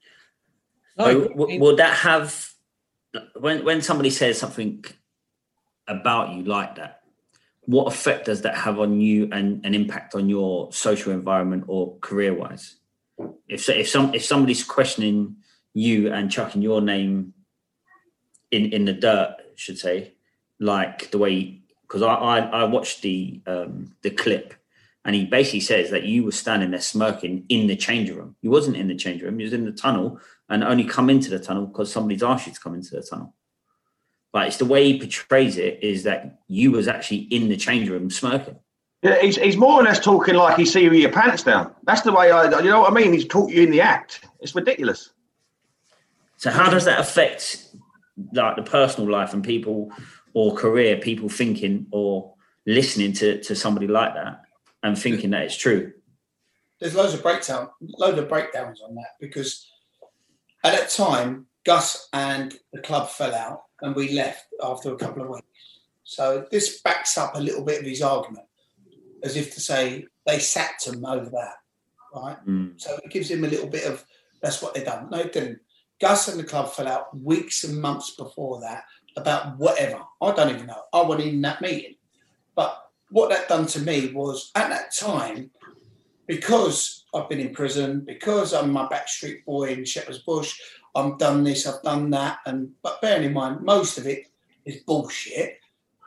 So, w- will that have, when when somebody says something about you like that, what effect does that have on you and an impact on your social environment or career-wise? If if some if somebody's questioning you and chucking your name in, in the dirt, I should say, like the way, because I, I I watched the um, the clip, and he basically says that you were standing there smirking in the change room. You wasn't in the change room; you was in the tunnel, and only come into the tunnel because somebody's asked you to come into the tunnel. But it's the way he portrays it is that you was actually in the change room smirking. Yeah, he's, he's more or less talking like he see you with your pants down. That's the way I, you know what I mean? He's taught you in the act. It's ridiculous. So how does that affect like the personal life and people or career, people thinking or listening to, to somebody like that and thinking that it's true? There's loads of breakdown, loads of breakdowns on that, because at that time, Gus and the club fell out and we left after a couple of weeks. So this backs up a little bit of his argument, as if to say they sacked him over that, right? Mm. So it gives him a little bit of, that's what they done. No, it didn't. Gus and the club fell out weeks and months before that about whatever. I don't even know. I wasn't in that meeting. But what that done to me was, at that time, because I've been in prison, because I'm my backstreet boy in Shepherd's Bush, I've done this, I've done that. And but bearing in mind, most of it is bullshit.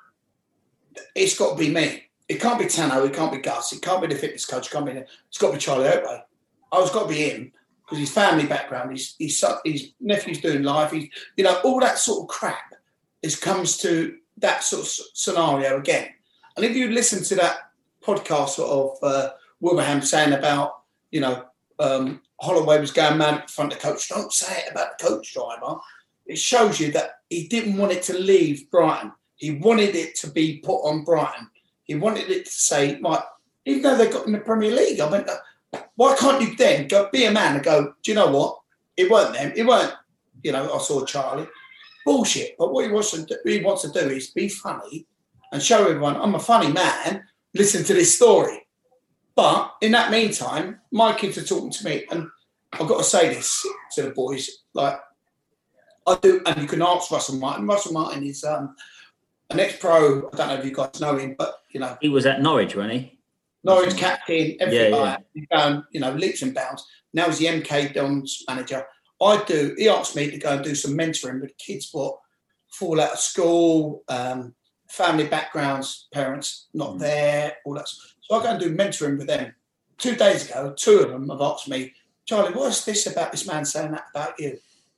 It's got to be me. It can't be Tano, it can't be Gus, it can't be the fitness coach, it can't be, it's got to be Charlie Oakley. I was got to be him, because his family background, his, his, his nephew's doing life, he's, you know, all that sort of crap is comes to that sort of scenario again. And if you listen to that podcast of uh, Wilbraham saying about, you know, um, Holloway was going mad in front of the coach, don't say it about the coach driver. It shows you that he didn't want it to leave Brighton. He wanted it to be put on Brighton. He wanted it to say, like, even though they got in the Premier League, I went, why can't you then go be a man and go, do you know what? It weren't them. It weren't, you know, I saw Charlie. Bullshit. But what he wants to do, he wants to do is be funny and show everyone, I'm a funny man, listen to this story. But in that meantime, my kids are talking to me, and I've got to say this to the boys, like, I do, and you can ask Russell Martin. Russell Martin is um, an ex-pro. I don't know if you guys know him, but, you know. He was at Norwich, wasn't he? Norwich captain, everything yeah, like yeah. that. He's going, you know, leaps and bounds. Now he's the M K Dons manager. I do, he asked me to go and do some mentoring with kids what fall out of school, um, family backgrounds, parents not mm. there, all that. So I go and do mentoring with them. Two days ago, two of them have asked me, Charlie, what's this about this man saying that about you?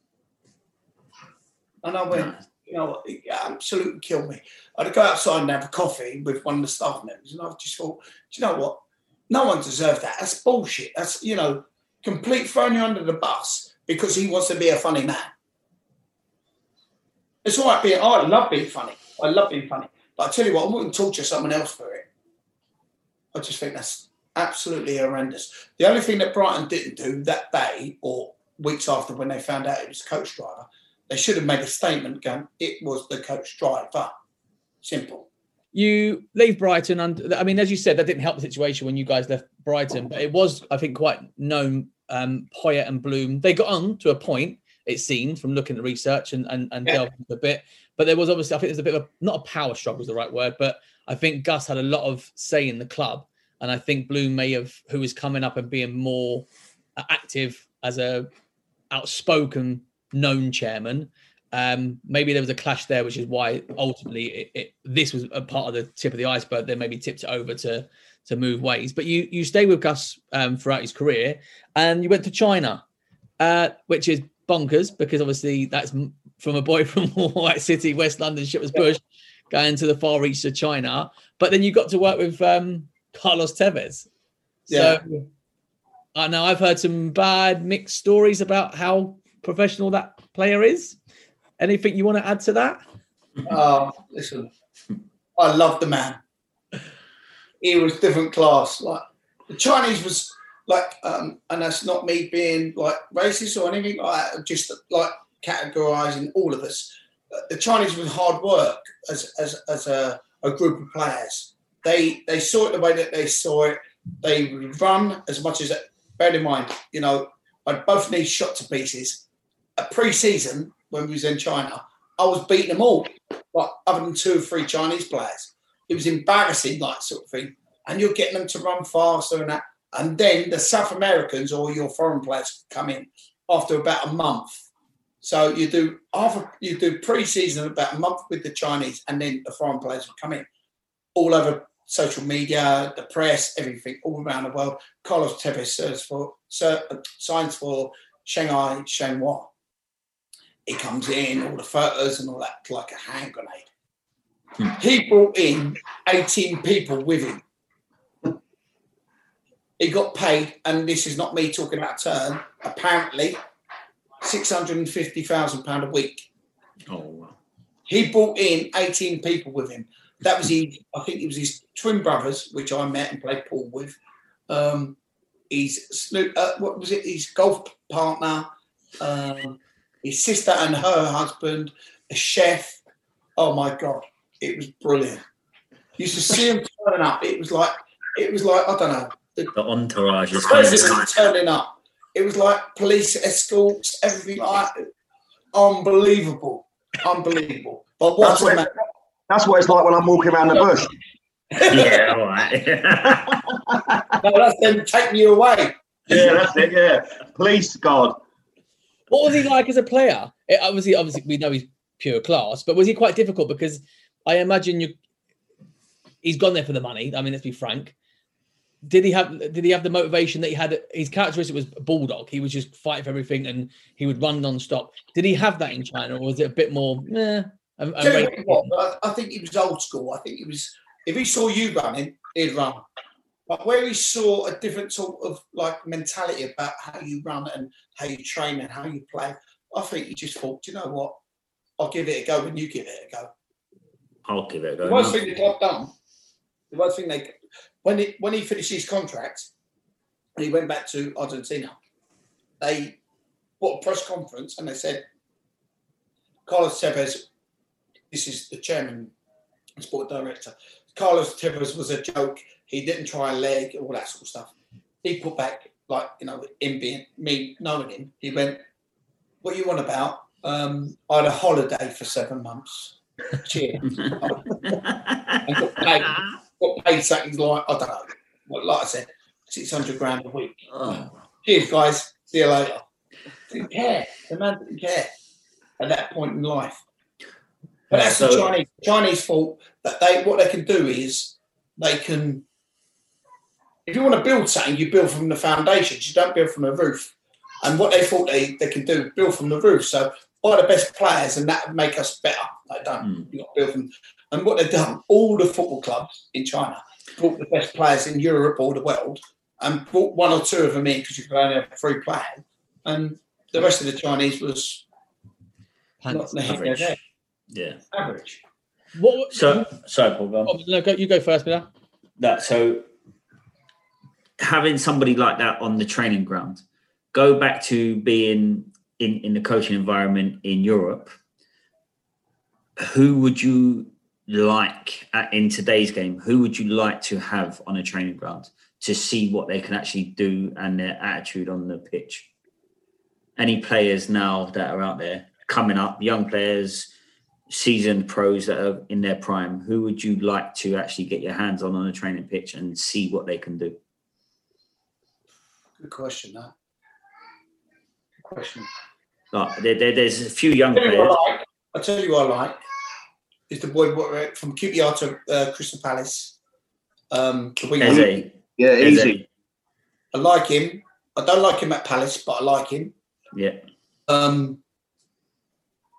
And I went, nice. You know, it absolutely killed me. I'd go outside and have a coffee with one of the staff members, and I just thought, do you know what? No one deserves that. That's bullshit. That's, you know, complete throwing you under the bus because he wants to be a funny man. It's all right being, oh, I love being funny. I love being funny. But I tell you what, I wouldn't torture someone else for it. I just think that's absolutely horrendous. The only thing that Brighton didn't do that day or weeks after when they found out it was a coach driver, they should have made a statement going, it was the coach driver. Simple. You leave Brighton, and I mean, as you said, that didn't help the situation when you guys left Brighton, but it was, I think, quite known. Um, Poyet and Bloom, they got on to a point, it seemed, from looking at research and, and, and yeah. delving into a bit. But there was obviously, I think there's a bit of a, not a power struggle is the right word, but I think Gus had a lot of say in the club. And I think Bloom may have, who was coming up and being more active as a outspoken, known chairman. Um, maybe there was a clash there, which is why ultimately it, it, this was a part of the tip of the iceberg. Then maybe tipped it over to to move ways. But you you stayed with Gus um, throughout his career, and you went to China, uh, which is bonkers because obviously that's from a boy from White City, West London, Shepherd's Bush, going to the far east of China. But then you got to work with um, Carlos Tevez. Yeah. So I know I've heard some bad mixed stories about how professional that player is. Anything you want to add to that? Oh, listen, I love the man. He was different class. Like the Chinese was like, um, and that's not me being like racist or anything like that, just like categorizing all of us. The Chinese was hard work as as as a, a group of players. They they saw it the way that they saw it. They would run as much as. Bear in mind, you know, I both knees shot to pieces. At pre-season, when we was in China, I was beating them all, like other than two or three Chinese players. It was embarrassing, like sort of thing. And you're getting them to run faster and that. And then the South Americans or your foreign players come in after about a month. So you do after you do pre-season about a month with the Chinese, and then the foreign players will come in all over social media, the press, everything, all around the world. Carlos Tevez serves for, signs for Shanghai Shenhua. He comes in, all the photos and all that, like a hand grenade. Hmm. He brought in eighteen people with him. He got paid, and this is not me talking about a turn, apparently six hundred fifty thousand pounds a week. Oh, wow. He brought in eighteen people with him. That was his, I think it was his twin brothers, which I met and played pool with. Um, his, uh, what was it? His golf partner, um, his sister and her husband, a chef. Oh my God, it was brilliant. You used to see him turn up. It was like, it was like, I don't know. The, the entourage is president turning up. It was like police escorts, everything like unbelievable, unbelievable. But what's the matter? That's what it's like when I'm walking around the bush. Yeah, all right. No, that's them taking you away. Yeah, that's it, yeah. Police God. What was he like as a player? It, obviously, obviously, we know he's pure class, but was he quite difficult? Because I imagine you, he's gone there for the money. I mean, let's be frank. Did he have Did he have the motivation that he had? His characteristic was bulldog. He was just fighting for everything, and he would run non-stop. Did he have that in China, or was it a bit more? Eh, a, a what, I think he was old school. I think he was. If he saw you running, he'd run. But where he saw a different sort of like mentality about how you run and how you train and how you play, I think he just thought, you know what, I'll give it a go when you give it a go. I'll give it a go. The worst thing the club done, the worst thing they, when he when he finished his contract and he went back to Argentina, they put a press conference and they said, Carlos Tevez, this is the chairman, sport director. Carlos Tevez was a joke. He didn't try a leg, all that sort of stuff. He put back, like, you know, him being, me knowing him, he went, what you want about? Um, I had a holiday for seven months. Cheers. And got paid, got paid something like, I don't know, like I said, six hundred grand a week. Oh. Cheers, guys. See you later. Didn't care. The man didn't care at that point in life. But that's so, the Chinese, Chinese fault. That they what they can do is they can. If you want to build something, you build from the foundations. You don't build from the roof. And what they thought they, they can do, build from the roof. So buy the best players, and that would make us better. They don't. Mm. You got to build from. And what they've done, all the football clubs in China brought the best players in Europe or the world, and brought one or two of them in because you could only have three players, and the rest of the Chinese was not average. There. Yeah, average. What? So, sorry, Paul. Go on. Oh, no, go, you go first, Miller. That so having somebody like that on the training ground, go back to being in, in the coaching environment in Europe. Who would you like at, in today's game? Who would you like to have on a training ground to see what they can actually do and their attitude on the pitch? Any players now that are out there coming up, young players, seasoned pros that are in their prime, who would you like to actually get your hands on on a training pitch and see what they can do? Good question, that. Good question. Like, there, there, there's a few young players. I like, I'll tell you what I like. Is the boy from Q P R to uh, Crystal Palace. Um, the winger. Eze. Yeah, easy. I like him. I don't like him at Palace, but I like him. Yeah. Um,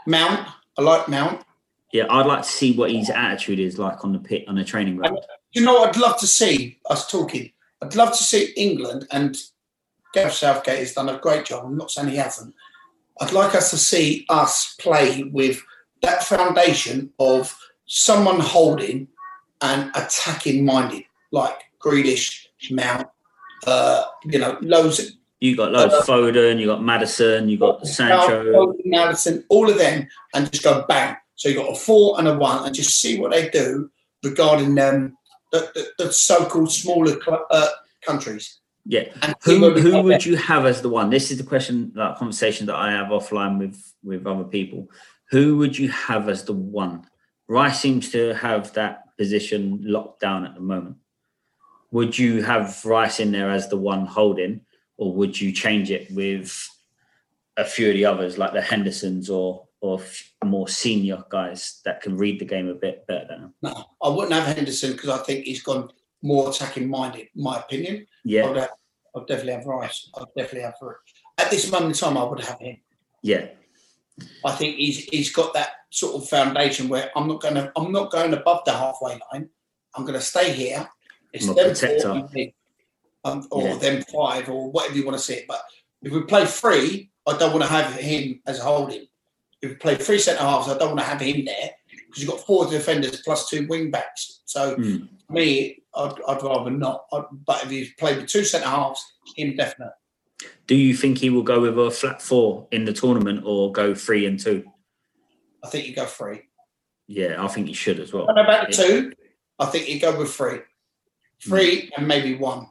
Mount. I like Mount. Yeah, I'd like to see what his attitude is like on the pit, on the training ground. And, you know what I'd love to see? Us talking. I'd love to see England, and Gareth Southgate has done a great job. I'm not saying he hasn't. I'd like us to see us play with that foundation of someone holding and attacking minded, like Grealish, Mount, uh, you know, loads of. You got loads. Uh, Foden, you got Maddison, you got Sancho. Foden, Maddison, all of them, and just go bang. So you got a four and a one, and just see what they do regarding um, the, the, the so-called smaller uh, countries. Yeah. Who who would there. you have as the one? This is the question, that conversation that I have offline with, with other people. Who would you have as the one? Rice seems to have that position locked down at the moment. Would you have Rice in there as the one holding, or would you change it with a few of the others, like the Hendersons or or more senior guys that can read the game a bit better than him? No, I wouldn't have Henderson because I think he's gone more attacking minded, in my opinion. Yeah. I'd, have, I'd definitely have Rice. I'd definitely have At this moment in time, I would have him. Yeah. I think he's he's got that sort of foundation where I'm not going to I'm not going above the halfway line. I'm going to stay here. It's them four, um, or yeah. them five, or whatever you want to see it. But if we play three, I don't want to have him as holding. If we play three centre halves, I don't want to have him there because you've got four defenders plus two wing backs. So mm. for me, I'd, I'd rather not. I'd, but if you play with two centre halves, him definitely. Do you think he will go with a flat four in the tournament or go three and two? I think you go three. Yeah, I think he should as well. I don't know about the two. I think you go with three. Three mm. and maybe one.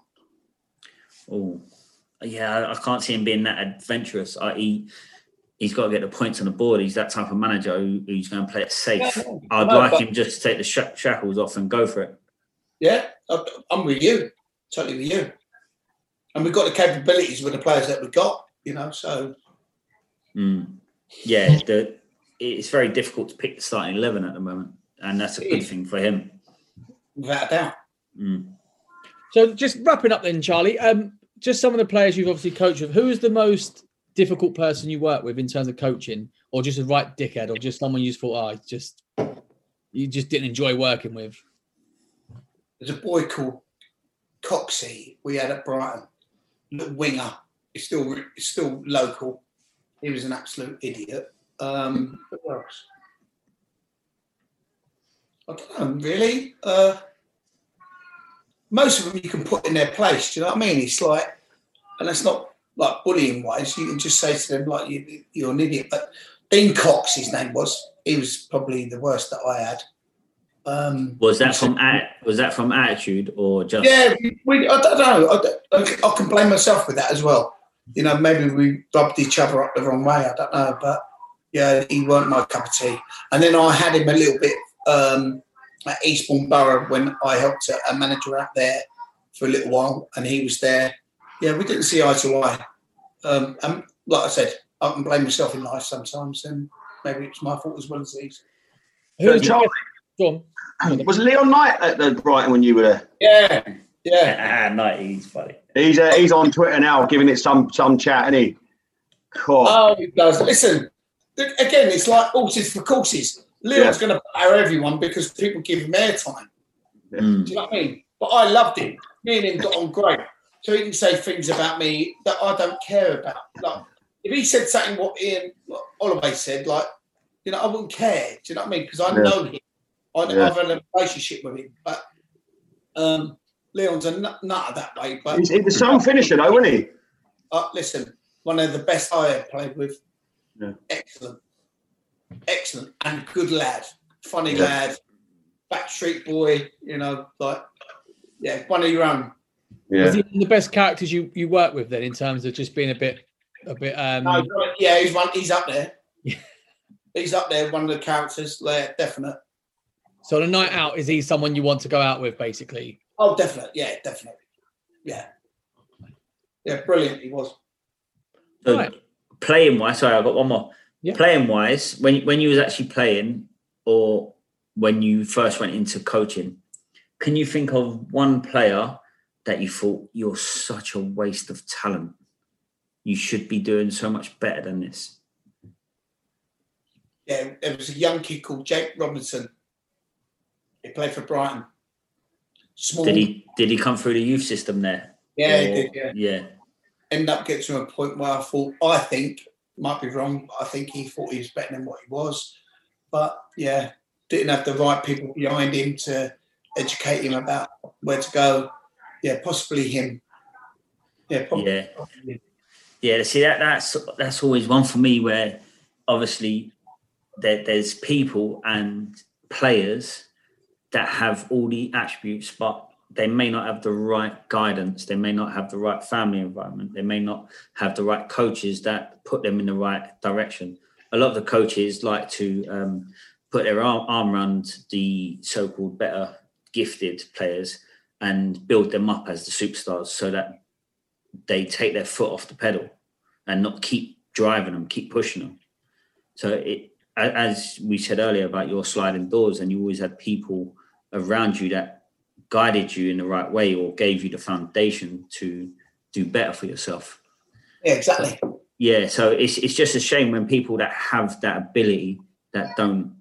Oh, yeah, I can't see him being that adventurous. I, he, he's got to get the points on the board. He's that type of manager who, who's going to play it safe. Yeah, I'd no, like him just to take the sh- shackles off and go for it. Yeah, I'm with you. Totally with you. And we've got the capabilities with the players that we've got, you know, so. Mm. Yeah, the, it's very difficult to pick the starting eleven at the moment. And that's a good thing for him. Without a doubt. Mm. So just wrapping up then, Charlie, um, just some of the players you've obviously coached with, who is the most difficult person you work with in terms of coaching, or just a right dickhead, or just someone you just thought, oh, just, you just didn't enjoy working with? There's a boy called Coxey we had at Brighton. The winger, he's still he's still local. He was an absolute idiot. Um, what else? I don't know, really. Uh, most of them you can put in their place. Do you know what I mean? It's like, and that's not like bullying wise. You can just say to them like you, you're an idiot. But Dean Cox, his name was. He was probably the worst that I had. Um, was that from was that from attitude or just? Yeah, we, I don't know. I, I, I can blame myself with that as well. You know, maybe we rubbed each other up the wrong way. I don't know, but yeah, he weren't my cup of tea. And then I had him a little bit um, at Eastbourne Borough when I helped a manager out there for a little while, and he was there. Yeah, we didn't see eye to eye. Um, and like I said, I can blame myself in life sometimes, and maybe it's my fault as well as his. Who's Charlie? Go on. Was Leon Knight at the Brighton when you were there? Yeah, yeah. Ah, Knight, he's funny. He's uh, he's on Twitter now, giving it some some chat, isn't he? Cool. Oh, he does. Listen, again, it's like horses for courses. Leon's yeah. going to power everyone because people give him airtime. Mm. Do you know what I mean? But I loved him. Me and him got on great. So he can say things about me that I don't care about. Like if he said something what Ian what Holloway said, like you know, I wouldn't care. Do you know what I mean? Because I yeah. know him. I, yeah. I've had a relationship with him, but um, Leon's a nut, nutter that way. But he's, he's the sole finisher, though, isn't he? Uh, listen, one of the best I ever played with. Yeah. Excellent, excellent, and good lad, funny yeah. lad, back street boy. You know, like yeah, one of your own. Yeah. Was he one of the best characters you, you work with then, in terms of just being a bit, a bit? Um... No, yeah, he's one. He's up there. He's up there. One of the characters, there, definite. So on a night out, is he someone you want to go out with, basically? Oh, definitely. Yeah, definitely. Yeah. Yeah, brilliant he was. So right. Playing wise, sorry, I've got one more. Yeah. Playing wise, when when you was actually playing, or when you first went into coaching, can you think of one player that you thought, you're such a waste of talent? You should be doing so much better than this. yeah, there was a young kid called Jake Robinson. He played for Brighton. Small. Did he did he come through the youth system there? Yeah, or, he did. Yeah. Yeah. Ended up getting to a point where I thought, I think, might be wrong, but I think he thought he was better than what he was. But yeah, didn't have the right people behind him to educate him about where to go. Yeah, possibly him. Yeah, probably. Yeah. Yeah, see that that's that's always one for me where obviously there, there's people and players that have all the attributes, but they may not have the right guidance. They may not have the right family environment. They may not have the right coaches that put them in the right direction. A lot of the coaches like to um, put their arm, arm around the so-called better gifted players and build them up as the superstars so that they take their foot off the pedal and not keep driving them, keep pushing them. So it, as we said earlier about your sliding doors, and you always had people around you that guided you in the right way or gave you the foundation to do better for yourself. Yeah, exactly. So, yeah, so it's it's just a shame when people that have that ability that don't,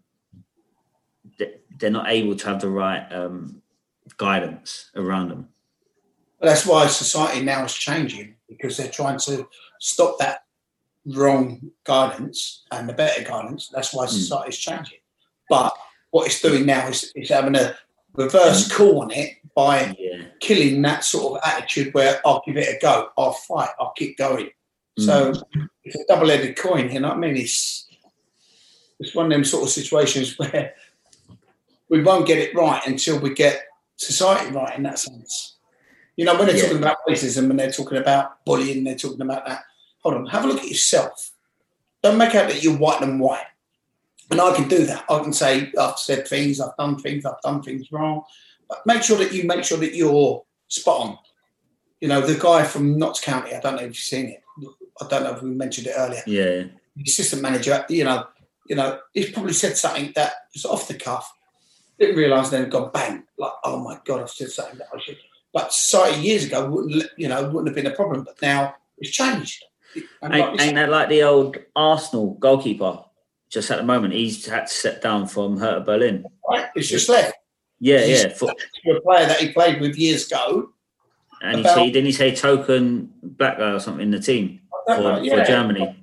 they're not able to have the right um, guidance around them. But that's why society now is changing, because they're trying to stop that wrong guidance and the better guidance. That's why society is changing. But what it's doing now is, is having a reverse call on it by yeah. killing that sort of attitude where I'll give it a go, I'll fight, I'll keep going. Mm. So it's a double-headed coin, you know what I mean? It's it's one of them sort of situations where we won't get it right until we get society right in that sense. You know, when they're yeah. talking about racism and they're talking about bullying, they're talking about that. Hold on, have a look at yourself. Don't make out that you're white and white. And I can do that. I can say, I've said things, I've done things, I've done things wrong. But make sure that you make sure that you're spot on. You know, the guy from Notts County, I don't know if you've seen it. I don't know if we mentioned it earlier. Yeah. The assistant manager, you know, you know, he's probably said something that was off the cuff. Didn't realise, then gone bang. Like, oh my God, I've said something that I should. But society years ago wouldn't, you know, wouldn't have been a problem. But now it's changed. And ain't, like ain't that like the old Arsenal goalkeeper? Just at the moment, he's had to step down from Hertha Berlin. Right, it's just left. Yeah, he's yeah. For, a player that he played with years ago. And about, he say, didn't he say token black guy or something in the team for, know, yeah. for Germany?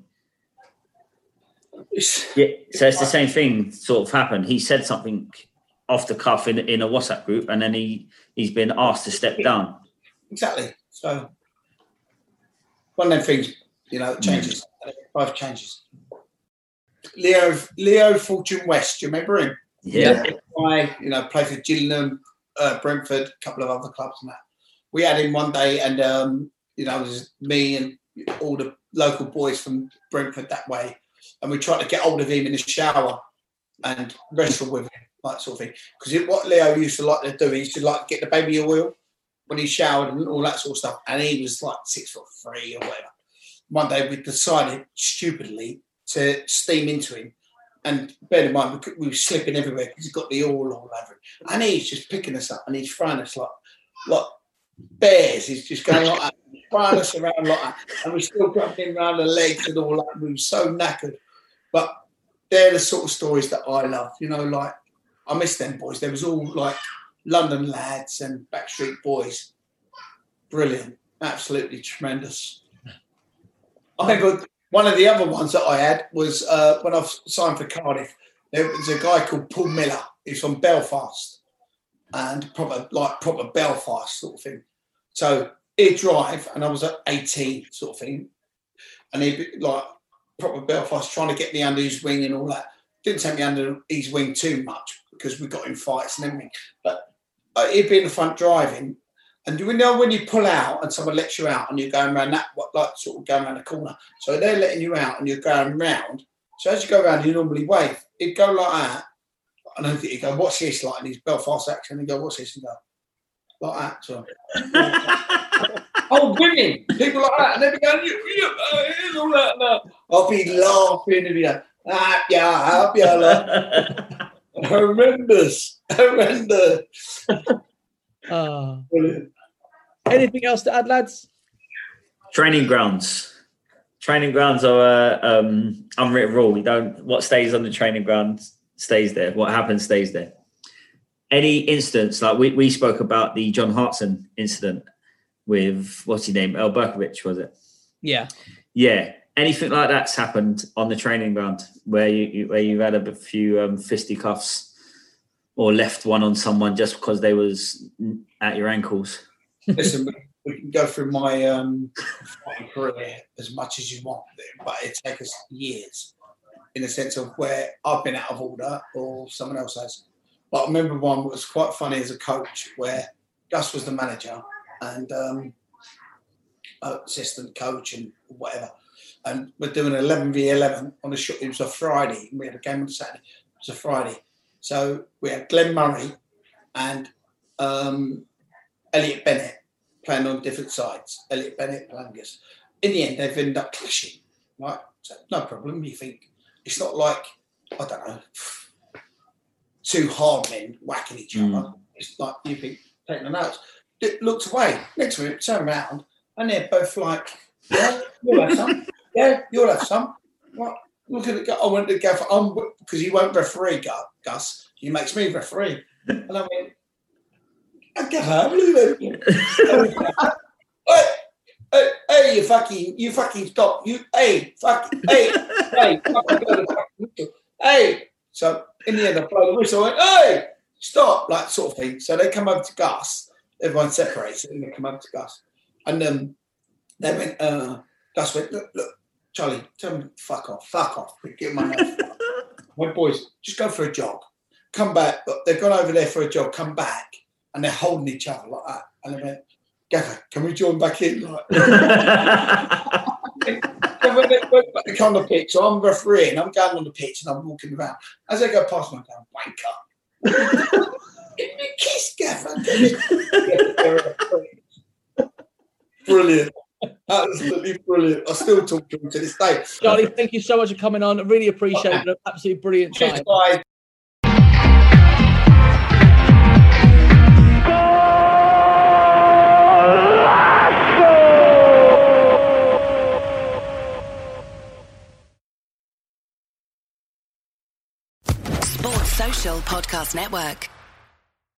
It's, yeah, so it's the same thing sort of happened. He said something off the cuff in, in a WhatsApp group, and then he, he's been asked to step down. Exactly. So one of them things, you know, changes. Mm. Life changes. Leo Leo Fortune West, do you remember him? Yeah. I, you know, played for Gillingham, uh, Brentford, a couple of other clubs and that. We had him one day, and um, you know, it was me and all the local boys from Brentford that way, and we tried to get hold of him in the shower and wrestle with him, like sort of thing. Because what Leo used to like to do, he used to like to get the baby oil when he showered and all that sort of stuff. And he was like six foot three or whatever. One day we decided stupidly to steam into him, and bear in mind we, we were slipping everywhere because he got the oil all over him, and he's just picking us up and he's throwing us like like bears. He's just going like that, throwing us around like that, and we still got him around the legs and all that. We were so knackered, but they're the sort of stories that I love. You know, like I miss them boys. There was all like London lads and Backstreet Boys. Brilliant, absolutely tremendous. I think one of the other ones that I had was uh, when I signed for Cardiff. There was a guy called Paul Miller. He's from Belfast, and proper like proper Belfast sort of thing. So he'd drive, and I was at eighteen sort of thing, and he'd be like proper Belfast, trying to get me under his wing and all that. Didn't take me under his wing too much because we got in fights and everything. But uh, he'd be in the front driving. And you know when you pull out and someone lets you out and you're going around that, what like sort of going around the corner. So they're letting you out and you're going round. So as you go around, you normally wave. It'd go like that. And then you go, what's this like? And his Belfast accent, and you go, what's this? And go, like that. So, oh, women, people like that. And they'd be going, you, you, uh, here's all that. No. I'll be laughing and be like, ah, yeah, ah, yeah, like, horrendous, horrendous. Oh. Brilliant. Anything else to add, lads? Training grounds. training grounds are uh, um, unwritten rule. You don't. What stays on the training ground stays there. What happens stays there. Any instance, like we, we spoke about the John Hartson incident with, what's his name? El Berkovich, was it? Yeah. Yeah. Anything like that's happened on the training ground where you, you where you've had a few um, fisticuffs or left one on someone just because they was at your ankles? Listen, we, we can go through my um, fighting career as much as you want, but it takes us years in the sense of where I've been out of order or someone else has. But I remember one that was quite funny as a coach where Gus was the manager and um, assistant coach and whatever. And we're doing eleven v eleven on a shot. It was a Friday. We had a game on Saturday. It was a Friday. So we had Glenn Murray and um, Elliot Bennett playing on different sides. Elliot Bennett playing us. In the end, they've ended up clashing, right? So no problem. You think it's not like, I don't know, two hard men whacking each Mm. other. It's like you think, taking the notes. It looked away. Next minute, turn around, and they're both like, yeah, you'll have some. Yeah, you'll have some. What? Look at it. I went to go for, um, because he won't referee, Gus. He makes me referee. And I went, I can't believe it. hey, hey, hey, you fucking, you fucking stop. You, hey, fuck, hey, hey, fucking, hey. So in the end, I blow the whistle. I went, hey, stop, like sort of thing. So they come over to Gus. Everyone separates, and they come over to Gus. And um, they went, uh, Gus went, look, look, Charlie, tell them fuck off, fuck off. Get my nose. My boys, just go for a jog. Come back. Look, they've gone over there for a jog. Come back, and they're holding each other like that. And they went, Gaffer, can we join back in? Like, and when they went back on the pitch, so I'm refereeing, I'm going on the pitch and I'm walking around. As they go past me, I'm going, wanker. Give me a kiss, Gaffer. Brilliant. Absolutely brilliant. I still talk to him to this day. Charlie, thank you so much for coming on. I really appreciate it. An absolutely brilliant time. Bye. Sports Social Podcast Network.